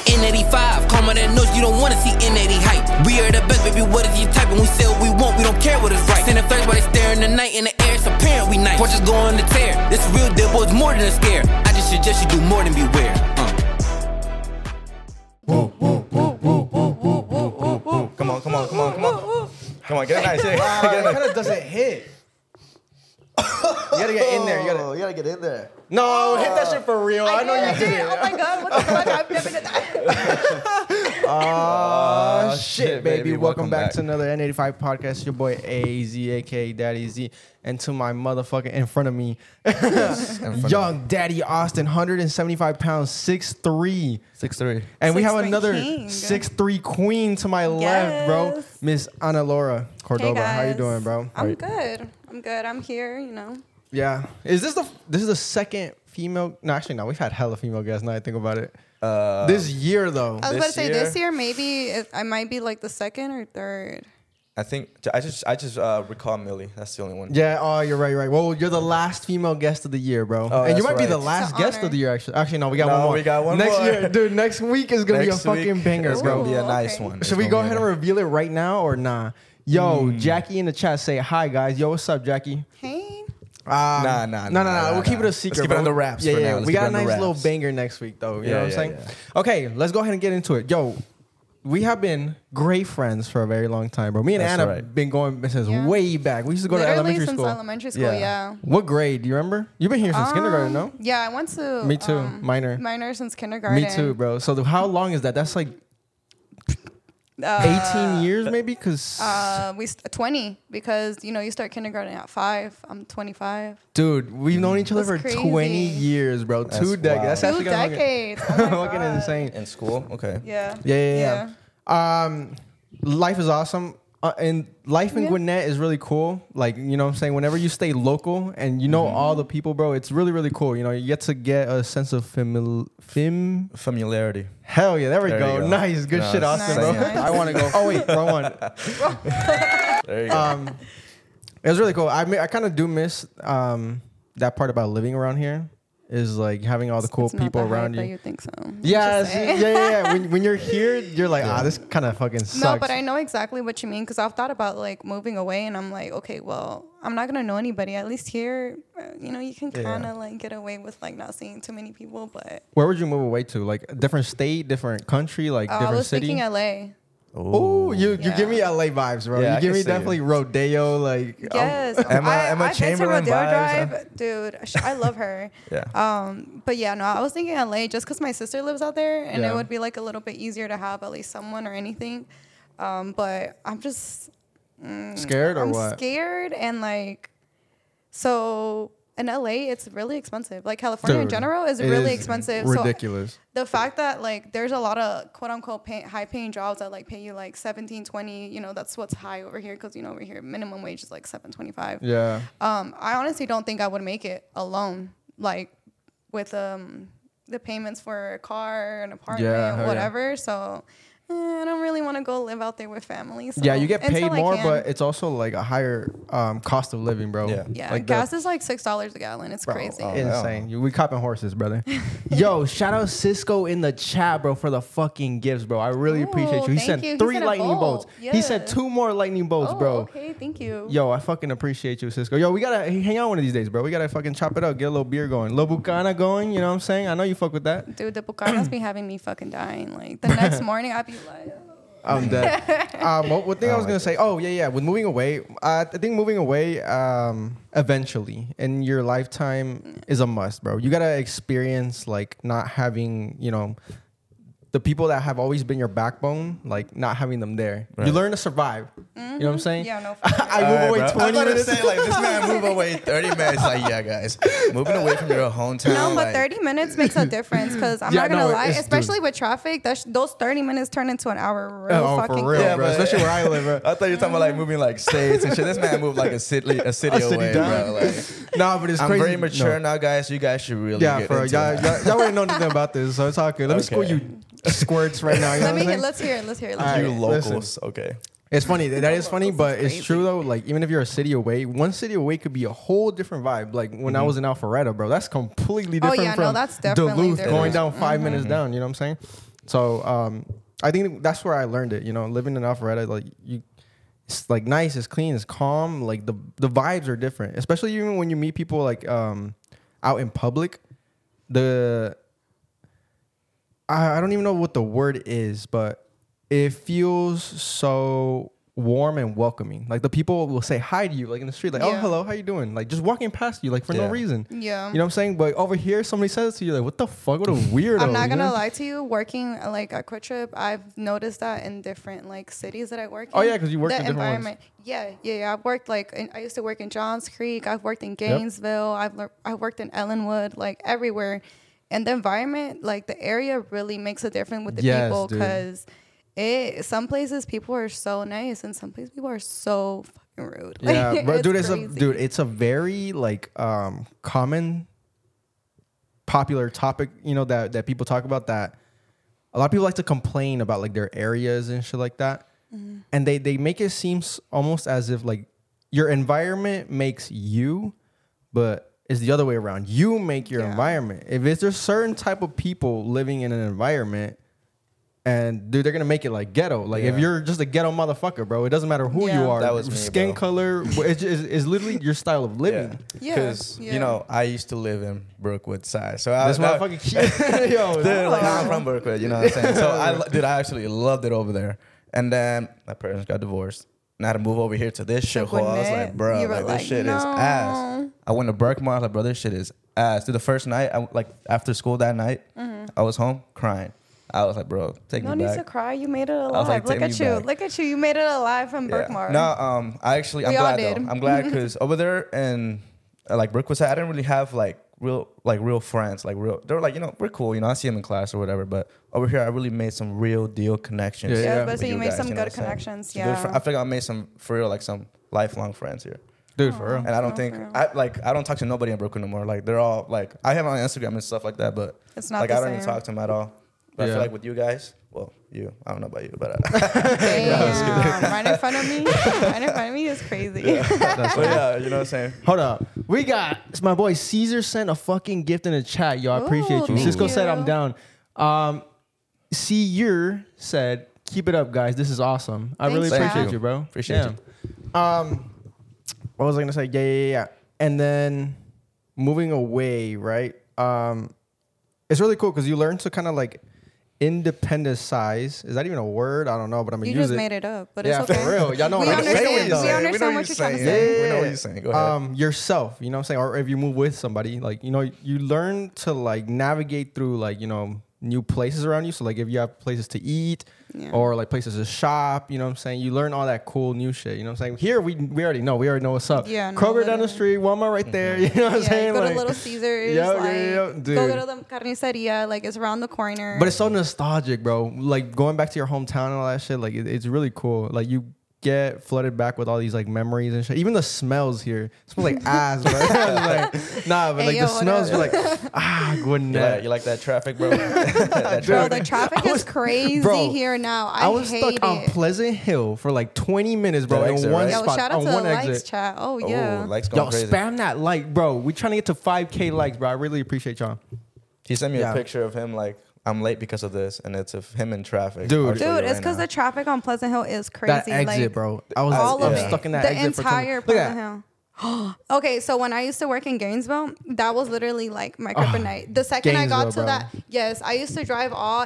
N85, calm on that noise, you don't wanna see N80 hype. We are the best, baby, what is you typing? We say what we want, we don't care what is right. Send a flash while they staring the night in the air, it's apparent we nice. Porches go on the tear, this real deal, boy, it's more than a scare. I just suggest you do more than beware. Come on. Come on, get a nice hit. It kind of doesn't hit. You gotta get in there. You gotta get in there. No, hit that shit for real. I know you did it. Oh my god, what the fuck? I've never done that. Oh, shit, baby. Welcome back to another N85 podcast. Your boy AZ, aka Daddy Z. And to my motherfucking in front of me, young Daddy Austin, 175 pounds, 6'3". 6'3". And we have 6'3" another king. 6'3" queen to my left, bro. Miss Ana Laura Cordova. Hey, How you guys. doing, bro? I'm good. I'm here, you know. Yeah. Is this the second female? No, actually, no. We've had hella female guests. Now I think about it. This year, though. I was about to say year? this year, maybe I might be like the second or third. I think I just recall Millie. That's the only one. Yeah. Oh, you're right. Well, you're the last female guest of the year, bro. Oh, and you that's might be the right. last It's an guest honor. of the year, actually. Actually, no. We got one more. We got one next more. year, dude. Next week is gonna be a Next fucking week, banger, it's bro. gonna be a nice Okay. one. Should we go ahead and reveal it right now or nah? Yo, Jackie in the chat, say hi, guys. Yo, what's up, Jackie? Hey. No. We'll keep it a secret. Let's keep it bro. under wraps Yeah, for yeah. now. Let's We keep got it a under nice little wraps. banger next week, though. You know what I'm Yeah, saying? yeah. Okay, let's go ahead and get into it. Yo, we have been great friends for a very long time, bro. Me and That's Anna right. been going since Yeah. way back. We used to go to Literally elementary since school. elementary school, Yeah. yeah. What grade? Do you remember? You've been here since kindergarten, no? Yeah, I went to. Me too. Minor. Minor since kindergarten. Me too, bro. So how long is that? That's like 18 years, maybe? Because, 20 because you start kindergarten at 5. I'm 25. dude, we've known each other for That's 20 crazy. years, bro. That's 2 decades. wild. That's 2 actually gonna decades. Oh my fucking God. insane. in school. Okay. Yeah. Yeah. Life is awesome. And life in Yeah. Gwinnett is really cool. Like, you know what I'm saying? Whenever you stay local and you know all the people, bro, it's really, really cool. You know, you get to get a sense of Familiarity. Hell yeah, there we There go. you go. Nice. Good No, shit, it's Austin, nice, bro. nice. I want to go. Oh, wait, wrong one. There you go. It was really cool. I kind of do miss that part about living around here is like having all the cool It's not people the hype around that you. you think so. Yeah, Just saying. yeah. When you're here, you're like, this kind of fucking sucks. No, but I know exactly what you mean because I've thought about like moving away, and I'm like, okay, well, I'm not gonna know anybody. At least here, you can kind of like get away with like not seeing too many people. But Where would you move away to? Like a different state, different country, like I different was city? thinking LA. Oh, you Yeah. give me LA vibes, bro. Yeah, you I give can me see definitely it. Rodeo, like Yes, Emma I've been to Chamberlain Rodeo vibes, Drive, dude. I love her. Yeah. But yeah, no, I was thinking LA just because my sister lives out there, and Yeah. it would be like a little bit easier to have at least someone or anything. But I'm just scared or I'm what? scared, and like, so in LA, it's really expensive. Like California in Dude, general is it really is expensive. ridiculous. So the fact that like there's a lot of quote unquote high paying jobs that like pay you like 17, 20, that's what's high over here because over here minimum wage is like $7.25. Yeah. I honestly don't think I would make it alone, like with the payments for a car, an apartment, hell yeah. whatever. So I don't really want to go live out there with family. So Yeah, you get paid until I more, can. but it's also like a higher cost of living, bro. Yeah. Yeah, like gas is like $6 a gallon. It's bro, crazy. insane. We copping horses, brother. Yo, shout out Cisco in the chat, bro, for the fucking gifts, bro. I really Ooh, appreciate you. He thank sent you. He 3 sent a lightning bolt. bolts. He sent Yeah. 2 more lightning bolts, Oh, bro. okay, thank you. Yo, I fucking appreciate you, Cisco. Yo, we gotta hang out one of these days, bro. We gotta fucking chop it up, get a little beer going, little bucana going. You know what I'm saying? I know you fuck with that. Dude, the Bucanas be having me fucking dying. Like the next morning, I'd be like, I'm dead. What thing I was gonna say? Oh yeah. With moving away, I think moving away eventually in your lifetime is a must, bro. You gotta experience like not having, the people that have always been your backbone, like not having them there. Right. You learn to survive. You know what I'm saying? yeah, no. For sure. I move away 20 I'm about to minutes. say, like, this man move away 30 minutes. Like, yeah, guys. Moving away from your hometown. No, but like, 30 minutes makes a difference because I'm Yeah, not gonna no, lie, it's- especially with traffic. Those 30 minutes turn into an hour real Oh, fucking for real, quick. bro. Especially where I live, bro. I thought you were talking about like moving like states and shit. This man moved like a city away, down. bro. Like, Nah, but it's I'm crazy. very mature No. now, guys. You guys should really Yeah, get for into y'all, that. y'all already know nothing about this, so it's all good. Let me school Okay. you squirts right now. You know what I'm saying? Let's hear it. Alright, You listen. locals, okay. It's funny. That is funny, but it's crazy. true though. Like even if you're a city away, one city away could be a whole different vibe. Like when I was in Alpharetta, bro, that's completely Oh, different yeah, no, from that's definitely Duluth different. going down 5 minutes down. You know what I'm saying? So I think that's where I learned it. You know, living in Alpharetta, like it's like nice, it's clean, it's calm. Like the vibes are different, especially even when you meet people like out in public. I don't even know what the word is, but it feels so warm and welcoming. Like the people will say hi to you, like in the street, like, "Oh, hello, how you doing?" Like just walking past you, like for no reason. Yeah, you know what I'm saying? But over here, somebody says it to you, like, "What the fuck? What a weirdo!" I'm not gonna lie to you. Working like at Quick Trip, I've noticed that in different like cities that I work in. Oh yeah, because you work in different environment. ones. Yeah. I've worked like I used to work in Johns Creek. I've worked in Gainesville. I've worked in Ellenwood, like everywhere. And the environment, like the area, really makes a difference with the people because some places people are so nice and some places people are so fucking rude. Yeah, Like, but it's it's a very like common, popular topic. You know that people talk about, that a lot of people like to complain about like their areas and shit like that, and they make it seem almost as if like your environment makes you, but it's the other way around. You make your environment. If there's a certain type of people living in an environment, and dude, they're gonna make it like ghetto. Like if you're just a ghetto motherfucker, bro, it doesn't matter who you are. That was me, skin color. It's literally your style of living. Because you know, I used to live in Brookwood side, so This motherfucking kid, yo, dude, like I'm from Brookwood. You know what I'm saying? So I actually loved it over there. And then my parents got divorced. And I had to move over here to this shit hole. I was like, bro, like, this shit is ass. I went to Berkmar. I was like, bro, this shit is ass. Dude, the first night, after school that night, I was home crying. I was like, bro, take me back. No need to cry. You made it alive. Like, look at you. Back. Look at you. You made it alive from Berkmar. No, I'm glad though. I'm glad because over there in like Brookwood, I didn't really have like real friends. They were like, you know, we're cool. You know, I see them in class or whatever. But over here, I really made some real deal connections. But so you made some good connections. So I feel like I made some lifelong friends here. Dude, for real. And I don't think I don't talk to nobody in Brooklyn no more. Like they're all like I have on Instagram and stuff like that, but it's not like the I don't same. even talk to them at all. But I feel like with you guys, well, I don't know about you, but damn, right in front of me. Right in front of me is crazy. But yeah, you know what I'm saying. Hold up, it's my boy Caesar sent a fucking gift in the chat. Yo, I appreciate you. Thank Cisco you. said I'm down. Seer said, keep it up, guys. This is awesome. I really appreciate you, bro. Appreciate you. What was I gonna say? Yeah. And then moving away, right? It's really cool because you learn to kind of like independent size. Is that even a word? I don't know, but I'm gonna use it. You just made it up, but it's okay. For real. Y'all know we what I'm saying. We understand what you're trying to say. We know what you're saying. Go ahead. Yourself, you know what I'm saying? Or if you move with somebody, like, you know, you learn to like navigate through like, you know, new places around you. So like if you have places to eat or like places to shop, you know what I'm saying? You learn all that cool new shit, you know what I'm saying? Here we already know what's up. Yeah, Kroger down the street, Walmart right there, you know what I'm saying? Go like, to Little Caesars, dude. go to the carniceria, like it's around the corner. But it's so nostalgic, bro. Like going back to your hometown and all that shit, like it's really cool. Like you get flooded back with all these like memories and shit. Even the smells here. It smells like ass, bro. Like, nah, but like the smells are like, goodness. You like that traffic, bro? Bro, the traffic is crazy here now. I was stuck on Pleasant Hill for like 20 minutes, bro, in one spot. Yo, shout out on to one the exit. likes chat. Oh, yeah. Likes going crazy. Spam that like, bro. We trying to get to 5K likes, bro. I really appreciate y'all. He sent me a picture of him like, I'm late because of this, and it's of him in traffic. Dude, it's because the traffic on Pleasant Hill is crazy. That exit, like, bro. I was stuck in that exit the for entire Pleasant Hill. Okay, so when I used to work in Gainesville, that was literally like my kryptonite. The second I got to that, yes, I used to drive all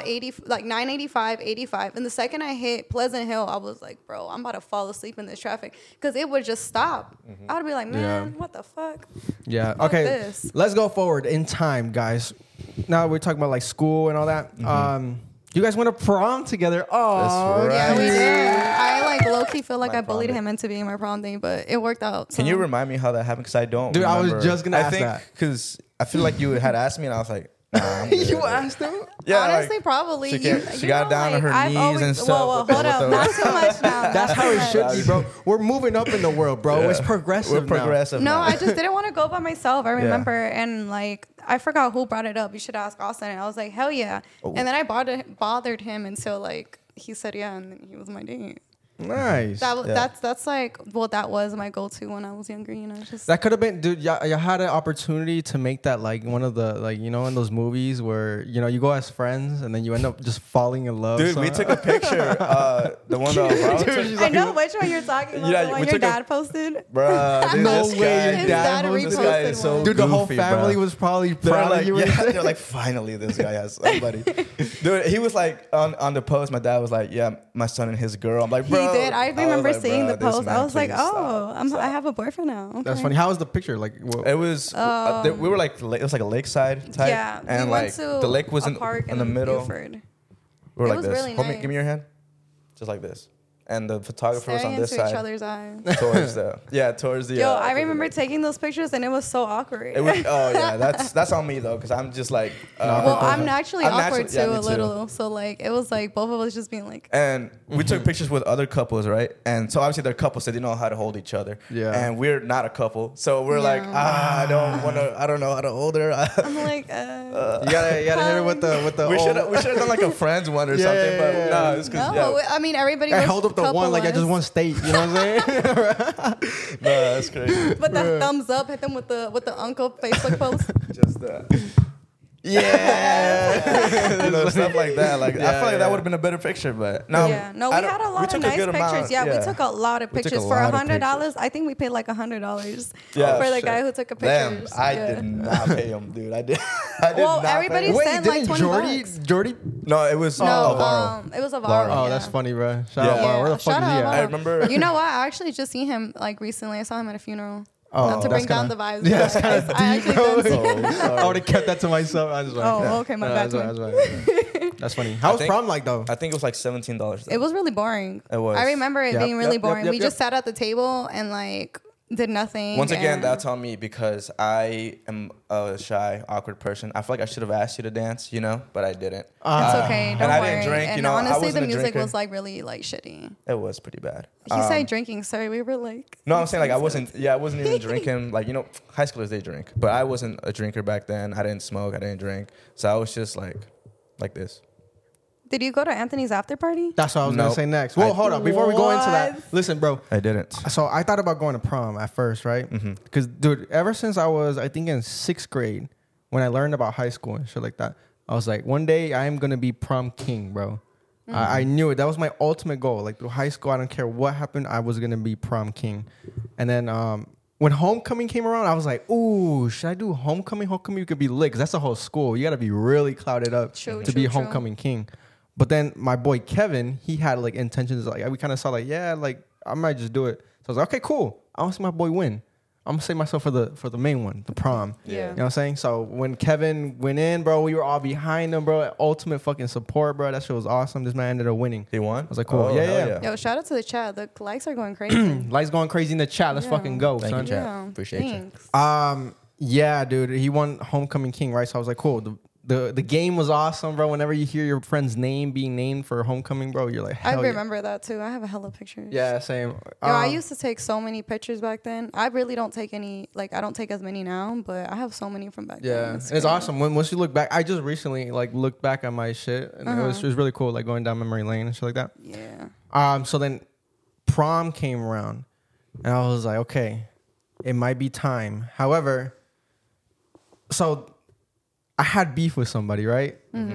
985, 85. And the second I hit Pleasant Hill, I was like, bro, I'm about to fall asleep in this traffic because it would just stop. I would be like, man, what the fuck? Yeah. Fuck Okay. this. Let's go forward in time, guys. Now we're talking about like school and all that. You guys went to prom together. Oh, That's right. Yeah, we did. I like low-key feel like I bullied him into being my prom date, but it worked out. So. Can you remind me how that happened? Because I don't Dude, remember. I was just going to ask that. Because I feel like you had asked me, and I was like, nah, I'm good. You asked him? Yeah, honestly, like, probably. She got down on her I've knees always, and stuff. Whoa, hold up. Not too much now. That's how it should be, bro. We're moving up in the world, bro. It's progressive. We're progressive No, now. I just didn't want to go by myself. I remember, and like, I forgot who brought it up. You should ask Austin. And I was like, hell yeah. And then I bothered him until like he said yeah, and he was my date. Nice. That's like, well, that was my go-to when I was younger. You know, just that could have been, dude. Y'all had an opportunity to make that like one of the like in those movies where you go as friends and then you end up just falling in love. Dude, we took a picture. The one that I know which one you're talking about. Yeah, the one your dad posted. Bruh, no way, your dad posted. This guy is so dude. Goofy, the whole family was probably proud of you. They're like, finally, this guy has somebody. Dude, he was like on the post. My dad was like, yeah, my son and his girl. I'm like, bro. He did. I remember seeing the post. I was like, oh, I have a boyfriend now. Okay. That's funny. How was the picture? Like, it was. We were like, it was like a lakeside type. Yeah, and we went to the lake was in the middle. Buford. We were like this. Really nice. Give me your hand. Just like this. And the photographer was on this side. Each other's eyes. Towards the. Yo, I remember taking those pictures and it was so awkward. That's on me though, because I'm just like. Well, I'm naturally awkward too, a little. So like, it was like both of us just being like. And we took pictures with other couples, right? And so obviously they're couples, so they know how to hold each other. Yeah. And we're not a couple, so we're like, I don't know how to hold her. I'm like, you gotta hit her with the. We should have done like a friends one or something, but no, it's because I mean everybody. I held up the one like I just want state, you know what I'm saying? No, that's crazy. But the thumbs up, hit them with the uncle Facebook post. Just that. Yeah. Stuff like that. Like I feel like that would have been a better picture, but no. Yeah, no, we had a lot of nice pictures. Yeah, we took a lot of pictures for $100. I think we paid like $100 for the guy who took a picture. I did not pay him, dude. I did. Well, everybody sent like $20. Jordy? No, it was Alvaro. It was Alvaro. Oh, that's funny, bro. Shout out Alvaro. Where the fuck is he at? I remember. You know what? I actually just seen him like recently. I saw him at a funeral. Oh, not to bring down the vibes. Yeah, that's kind of deep, bro. I would have kept that to myself. I just okay, my bad. That's funny. How was prom like though? I think it was like $17. It was really boring. It was. I remember it being really boring. We just sat at the table and like did nothing. Once again, that's on me because I am a shy, awkward person. I feel like I should have asked you to dance, but I didn't. It's okay. Don't worry. I didn't drink. And honestly, the music was like really like shitty. It was pretty bad. He said drinking. Sorry, we were like. No, I'm saying like I wasn't even drinking. Like high schoolers they drink, but I wasn't a drinker back then. I didn't smoke. I didn't drink. So I was just like this. Did you go to Anthony's after party? That's what I was going to say next. Well, hold on. Before we go into that, listen, bro. I didn't. So I thought about going to prom at first, right? Because, dude, ever since I was, I think, in 6th grade, when I learned about high school and shit like that, I was like, one day I am going to be prom king, bro. I knew it. That was my ultimate goal. Like, through high school, I don't care what happened. I was going to be prom king. And then when homecoming came around, I was like, ooh, should I do homecoming? Homecoming could be lit because that's the whole school. You got to be really clouded up to be homecoming king. But then my boy Kevin, he had like intentions. Like we kind of saw like, yeah, like I might just do it. So I was like, okay, cool. I want to see my boy win. I'm gonna save myself for the main one, the prom. Yeah. You know what I'm saying? So when Kevin went in, bro, we were all behind him, bro. Ultimate fucking support, bro. That shit was awesome. This man ended up winning. He won? I was like, cool. Oh, yeah. Yo, shout out to the chat. The likes are going crazy. Likes going crazy in the chat. Let's fucking go, Thank son. you, chat. Appreciate you. Yeah, dude. He won homecoming king, right? So I was like, cool. The game was awesome, bro. Whenever you hear your friend's name being named for homecoming, bro, you're like, hell I remember that too. I have a hella pictures. Yeah, same. I used to take so many pictures back then. I really don't take any, like, I don't take as many now, but I have so many from back then. Yeah, it's awesome. Once you look back, I just recently, like, looked back at my shit, and it was really cool, like, going down memory lane and shit like that. Yeah. So then prom came around, and I was like, okay, it might be time. However, so I had beef with somebody, right?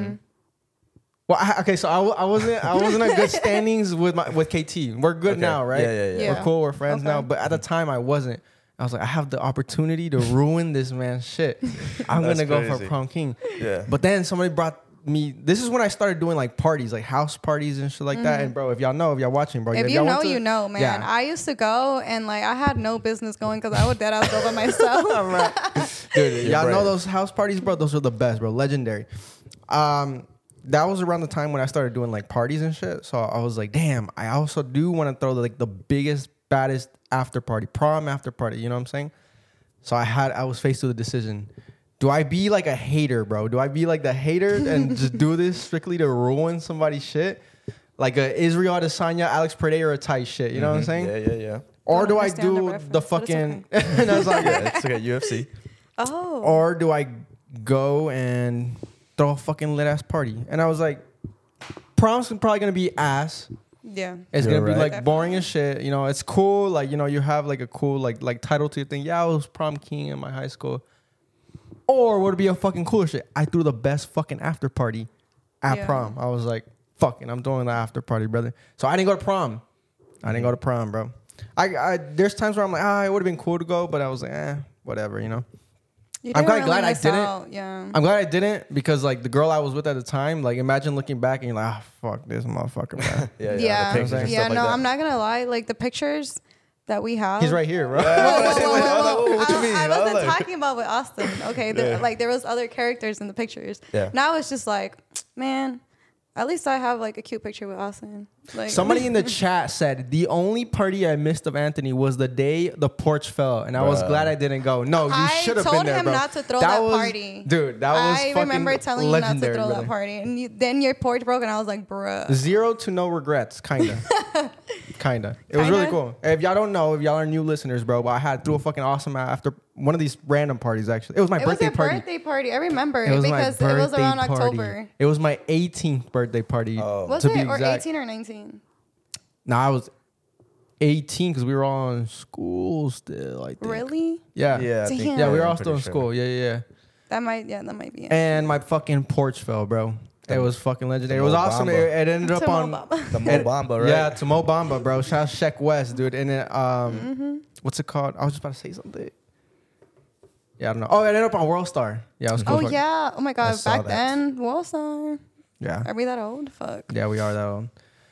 Well, so I wasn't at good standings with KT. We're good now, right? Yeah. We're cool. We're friends now. But at the time, I wasn't. I was like, I have the opportunity to ruin this man's shit. I'm gonna go for prom king. Yeah. But then somebody brought me. This is when I started doing like parties, like house parties and shit like that. And bro, if y'all watching, bro. If you know, man. Yeah. I used to go and like I had no business going because I would dead ass go by myself. Dude, y'all know those house parties, bro. Those are the best, bro. Legendary. That was around the time when I started doing like parties and shit. So I was like, damn, I also do want to throw like the biggest, baddest prom after party. You know what I'm saying? So I was faced with a decision. Do I be like a hater, bro? Do I be like the hater and just do this strictly to ruin somebody's shit? Like a Israel Adesanya, Alex Pereira type shit. You know what I'm saying? Yeah. Or do I do the fucking... And I was like, it's like a UFC. Oh. Or do I go and throw a fucking lit-ass party? And I was like, prom's probably going to be ass. Yeah. It's going to be like Definitely. boring as shit. You know, it's cool. Like, you know, you have like a cool like title to your thing. Yeah, I was prom king in my high school. Or would it be a fucking cooler shit? I threw the best fucking after party at prom. I was like, fucking, I'm doing the after party, brother. So I didn't go to prom. I didn't go to prom, bro. I there's times where I'm like, it would have been cool to go, but I was like, whatever, you know. I'm kind of glad I didn't. Yeah. I'm glad I didn't because like the girl I was with at the time, like imagine looking back and you're like, fuck this motherfucker, man. Yeah. No, I'm not gonna lie. Like the pictures that we have. He's right here, bro. What you mean? I wasn't talking about with Austin. Okay, there was other characters in the pictures. Yeah. Now it's just like, man, at least I have like a cute picture with Austin. Like Somebody in the chat said the only party I missed of Anthony was the day the porch fell, and I was glad I didn't go. No, you should have been there, bro. I told him not to throw that party, dude. That was I remember telling you not to throw brother. that party, and then your porch broke, and I was like, bruh. 0 to no regrets, kinda. Kinda. It was really cool. If y'all don't know, if y'all are new listeners, bro, but I threw a fucking awesome after one of these random parties. Actually, it was my birthday party. Birthday party. I remember it because it was around October. It was my 18th birthday party. Was it or 18 or 19? No, I was 18 because we were all in school still. I think. Really? Yeah. Yeah. Damn. Yeah, we were all still in school. Yeah. That might be it. And my fucking porch fell, bro. It was fucking legendary. It was awesome. It ended up on the Mo Bamba, right? Yeah, to Mo Bamba, bro. Shout out Sheck West, dude. And it, what's it called? I was just about to say something. Yeah, I don't know. Oh, it ended up on World Star. Yeah, it was cool. Oh yeah. Oh my god. Back then, Worldstar. Yeah. Are we that old? Fuck. Yeah, we are that old.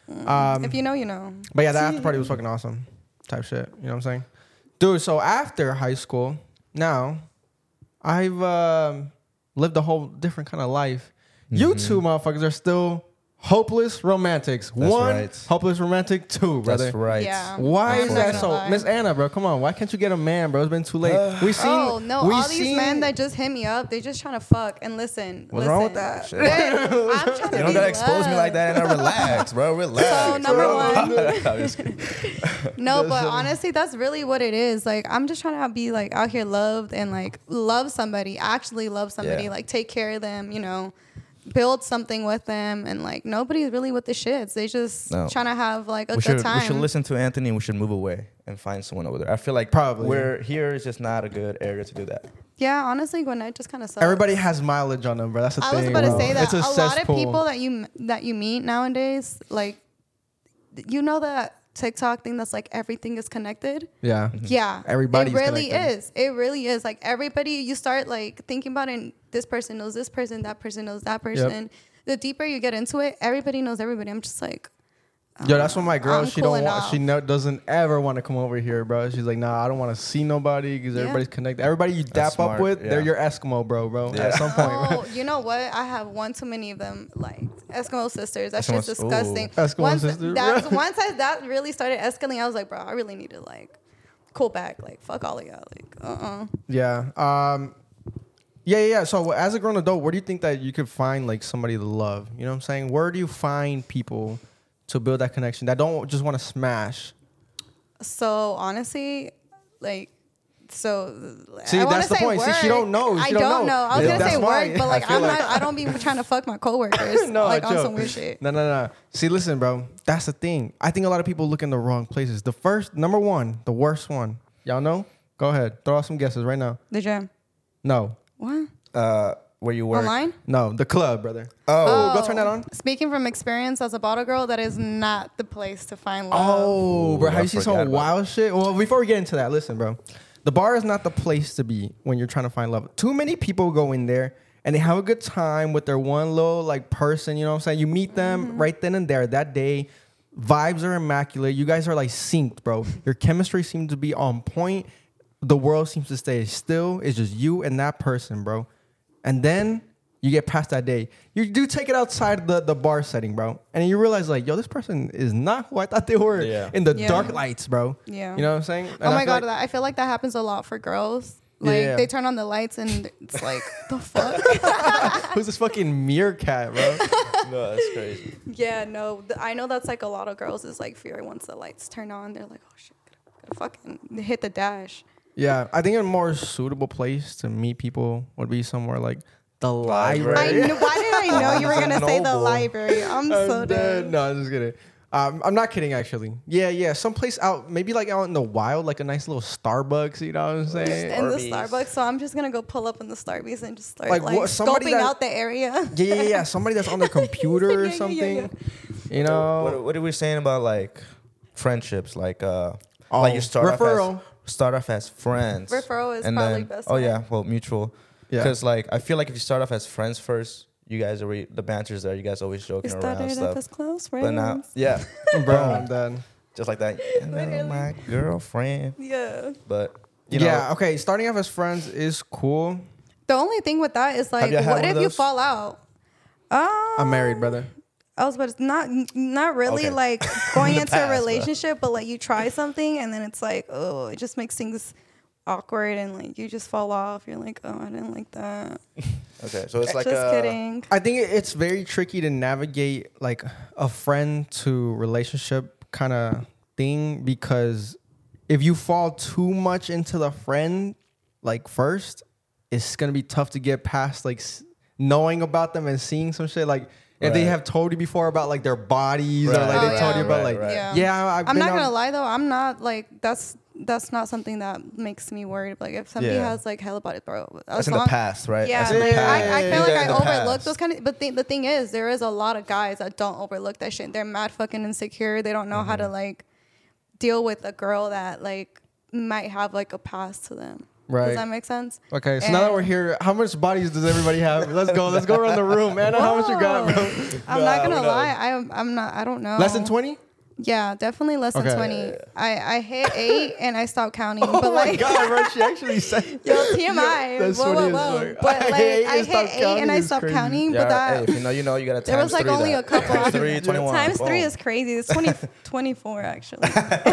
If you know, you know. But yeah, the after party was fucking awesome. Type shit. You know what I'm saying? Dude, so after high school, now I've lived a whole different kind of life. You two motherfuckers are still hopeless romantics. That's One, right. hopeless romantic. Two, brother. That's right. Yeah. Why I'm is not that gonna so? lie. Miss Anna, bro, come on. Why can't you get a man, bro? It's been too late. All these men that just hit me up, they just trying to fuck. And listen. What's wrong with that? Shit. I'm trying to You don't gotta expose me like that and relax, bro. Relax. So number one. I'm just kidding. No, but honestly, that's really what it is. Like, I'm just trying to be like out here loved and like love somebody, actually love somebody, like take care of them, you know, build something with them. And like, nobody's really with the shits. They just trying to have like a good time. We should listen to Anthony and we should move away and find someone over there. I feel like probably we're here is just not a good area to do that. Yeah, honestly, Gwinnett just kind of sucks. Everybody has mileage on them, bro. That's the thing. I was about to say that it's a lot of people that you meet nowadays, like, you know that TikTok thing that's like everything is connected. Yeah. Yeah. Everybody's It really connected. is. It really is. Like everybody, you start like thinking about it. And this person knows this person. That person knows that person. Yep. The deeper you get into it, everybody knows everybody. I'm just like, Yo, that's what my girl. I'm She cool don't want. enough. She doesn't ever want to come over here, bro. She's like, nah, I don't want to see nobody because everybody's connected. Everybody you dap smart, up with, yeah. they're your Eskimo, bro. Yeah. At some point, oh, you know what? I have one too many of them. Like Eskimo sisters. That's just Eskimos- disgusting. Ooh. Eskimo once sisters. once that really started escalating, I was like, bro, I really need to like cool back. Like fuck all of y'all. Like Yeah. Yeah. So as a grown adult, where do you think that you could find like somebody to love? You know what I'm saying? Where do you find people to build that connection that don't just want to smash? So honestly, like, so See, I wanna that's the say point. See, work. she don't know. I She don't don't know. know. I was Yeah, gonna say that's why work, but like I feel like- I don't be trying to fuck my coworkers No, like I on joke. some weird shit. No. See, listen, bro. That's the thing. I think a lot of people look in the wrong places. Number one, the worst one. Y'all know? Go ahead. Throw out some guesses right now. The gym. No. What? Where you work? Online? No. The club, brother. Oh. Go turn that on. Speaking from experience as a bottle girl, that is not the place to find love. Oh, bro. Ooh, Have I you seen forgot some about wild shit? Well, before we get into that, listen, bro. The bar is not the place to be when you're trying to find love. Too many people go in there and they have a good time with their one little like person. You know what I'm saying? You meet them right then and there that day. Vibes are immaculate. You guys are like synced, bro. Your chemistry seems to be on point. The world seems to stay still. It's just you and that person, bro. And then you get past that day. You do take it outside the bar setting, bro. And you realize like, yo, this person is not who I thought they were in the dark lights, bro. Yeah. You know what I'm saying? Oh my God, I feel like that happens a lot for girls. Like they turn on the lights and it's like, the fuck? Who's this fucking meerkat, bro? No, that's crazy. Yeah, no. I know that's like a lot of girls is like fear once the lights turn on. They're like, oh shit, gotta fucking hit the dash. Yeah, I think a more suitable place to meet people would be somewhere like the library. Why did I know you were gonna say the Noble. library? I'm so dead. No, I'm just kidding. I'm not kidding, actually. Yeah. Someplace out, maybe like out in the wild, like a nice little Starbucks. You know what I'm saying? In the Starbucks. So I'm just gonna go pull up in the Starbucks and just start like scoping out the area. Yeah. Somebody that's on their computer or something. Yeah. You know. What are we saying about like friendships? Like like you start off as friends. Referral is probably best. Oh yeah, well mutual. Yeah. Because like I feel like if you start off as friends first. You guys are the banter's there. You guys always joking around and stuff. As close friends. But now, yeah, bro, I'm done. Just like that. Hello, my girlfriend. Yeah. But you know, okay. Starting off as friends is cool. The only thing with that is like, what if you fall out? I'm married, brother. I was, but it's not really like going into a relationship, but like you try something and then it's like, oh, it just makes things awkward and like you just fall off. You're like, oh, I didn't like that. Okay, so it's like just kidding. I think it's very tricky to navigate like a friend to relationship kind of thing, because if you fall too much into the friend like first, it's gonna be tough to get past like knowing about them and seeing some shit like. If they have told you before about like their bodies or like they told you about like I'm not gonna lie though, I'm not like that's not something that makes me worried. Like if somebody has like hella body, bro, that's in the past, right? Yeah, I feel like I overlook those kind of. But the thing is, there is a lot of guys that don't overlook that shit. They're mad fucking insecure. They don't know how to like deal with a girl that like might have like a past to them. Right. Does that make sense? Okay, so now that we're here, how much bodies does everybody have? Let's go around the room, Anna. How much you got, bro? I'm not gonna lie. I don't know. Less than 20? Yeah, definitely less than 20. I hit 8 and I stopped counting. Oh but my like, God, bro, she actually said. Yo, TMI. That's whoa. But like, I hit 8 and I stopped counting. Yeah, but that, hey, if you know, you got to times 3. There was like only a couple. Times 3, 21. Times 3 is crazy. It's 24 actually.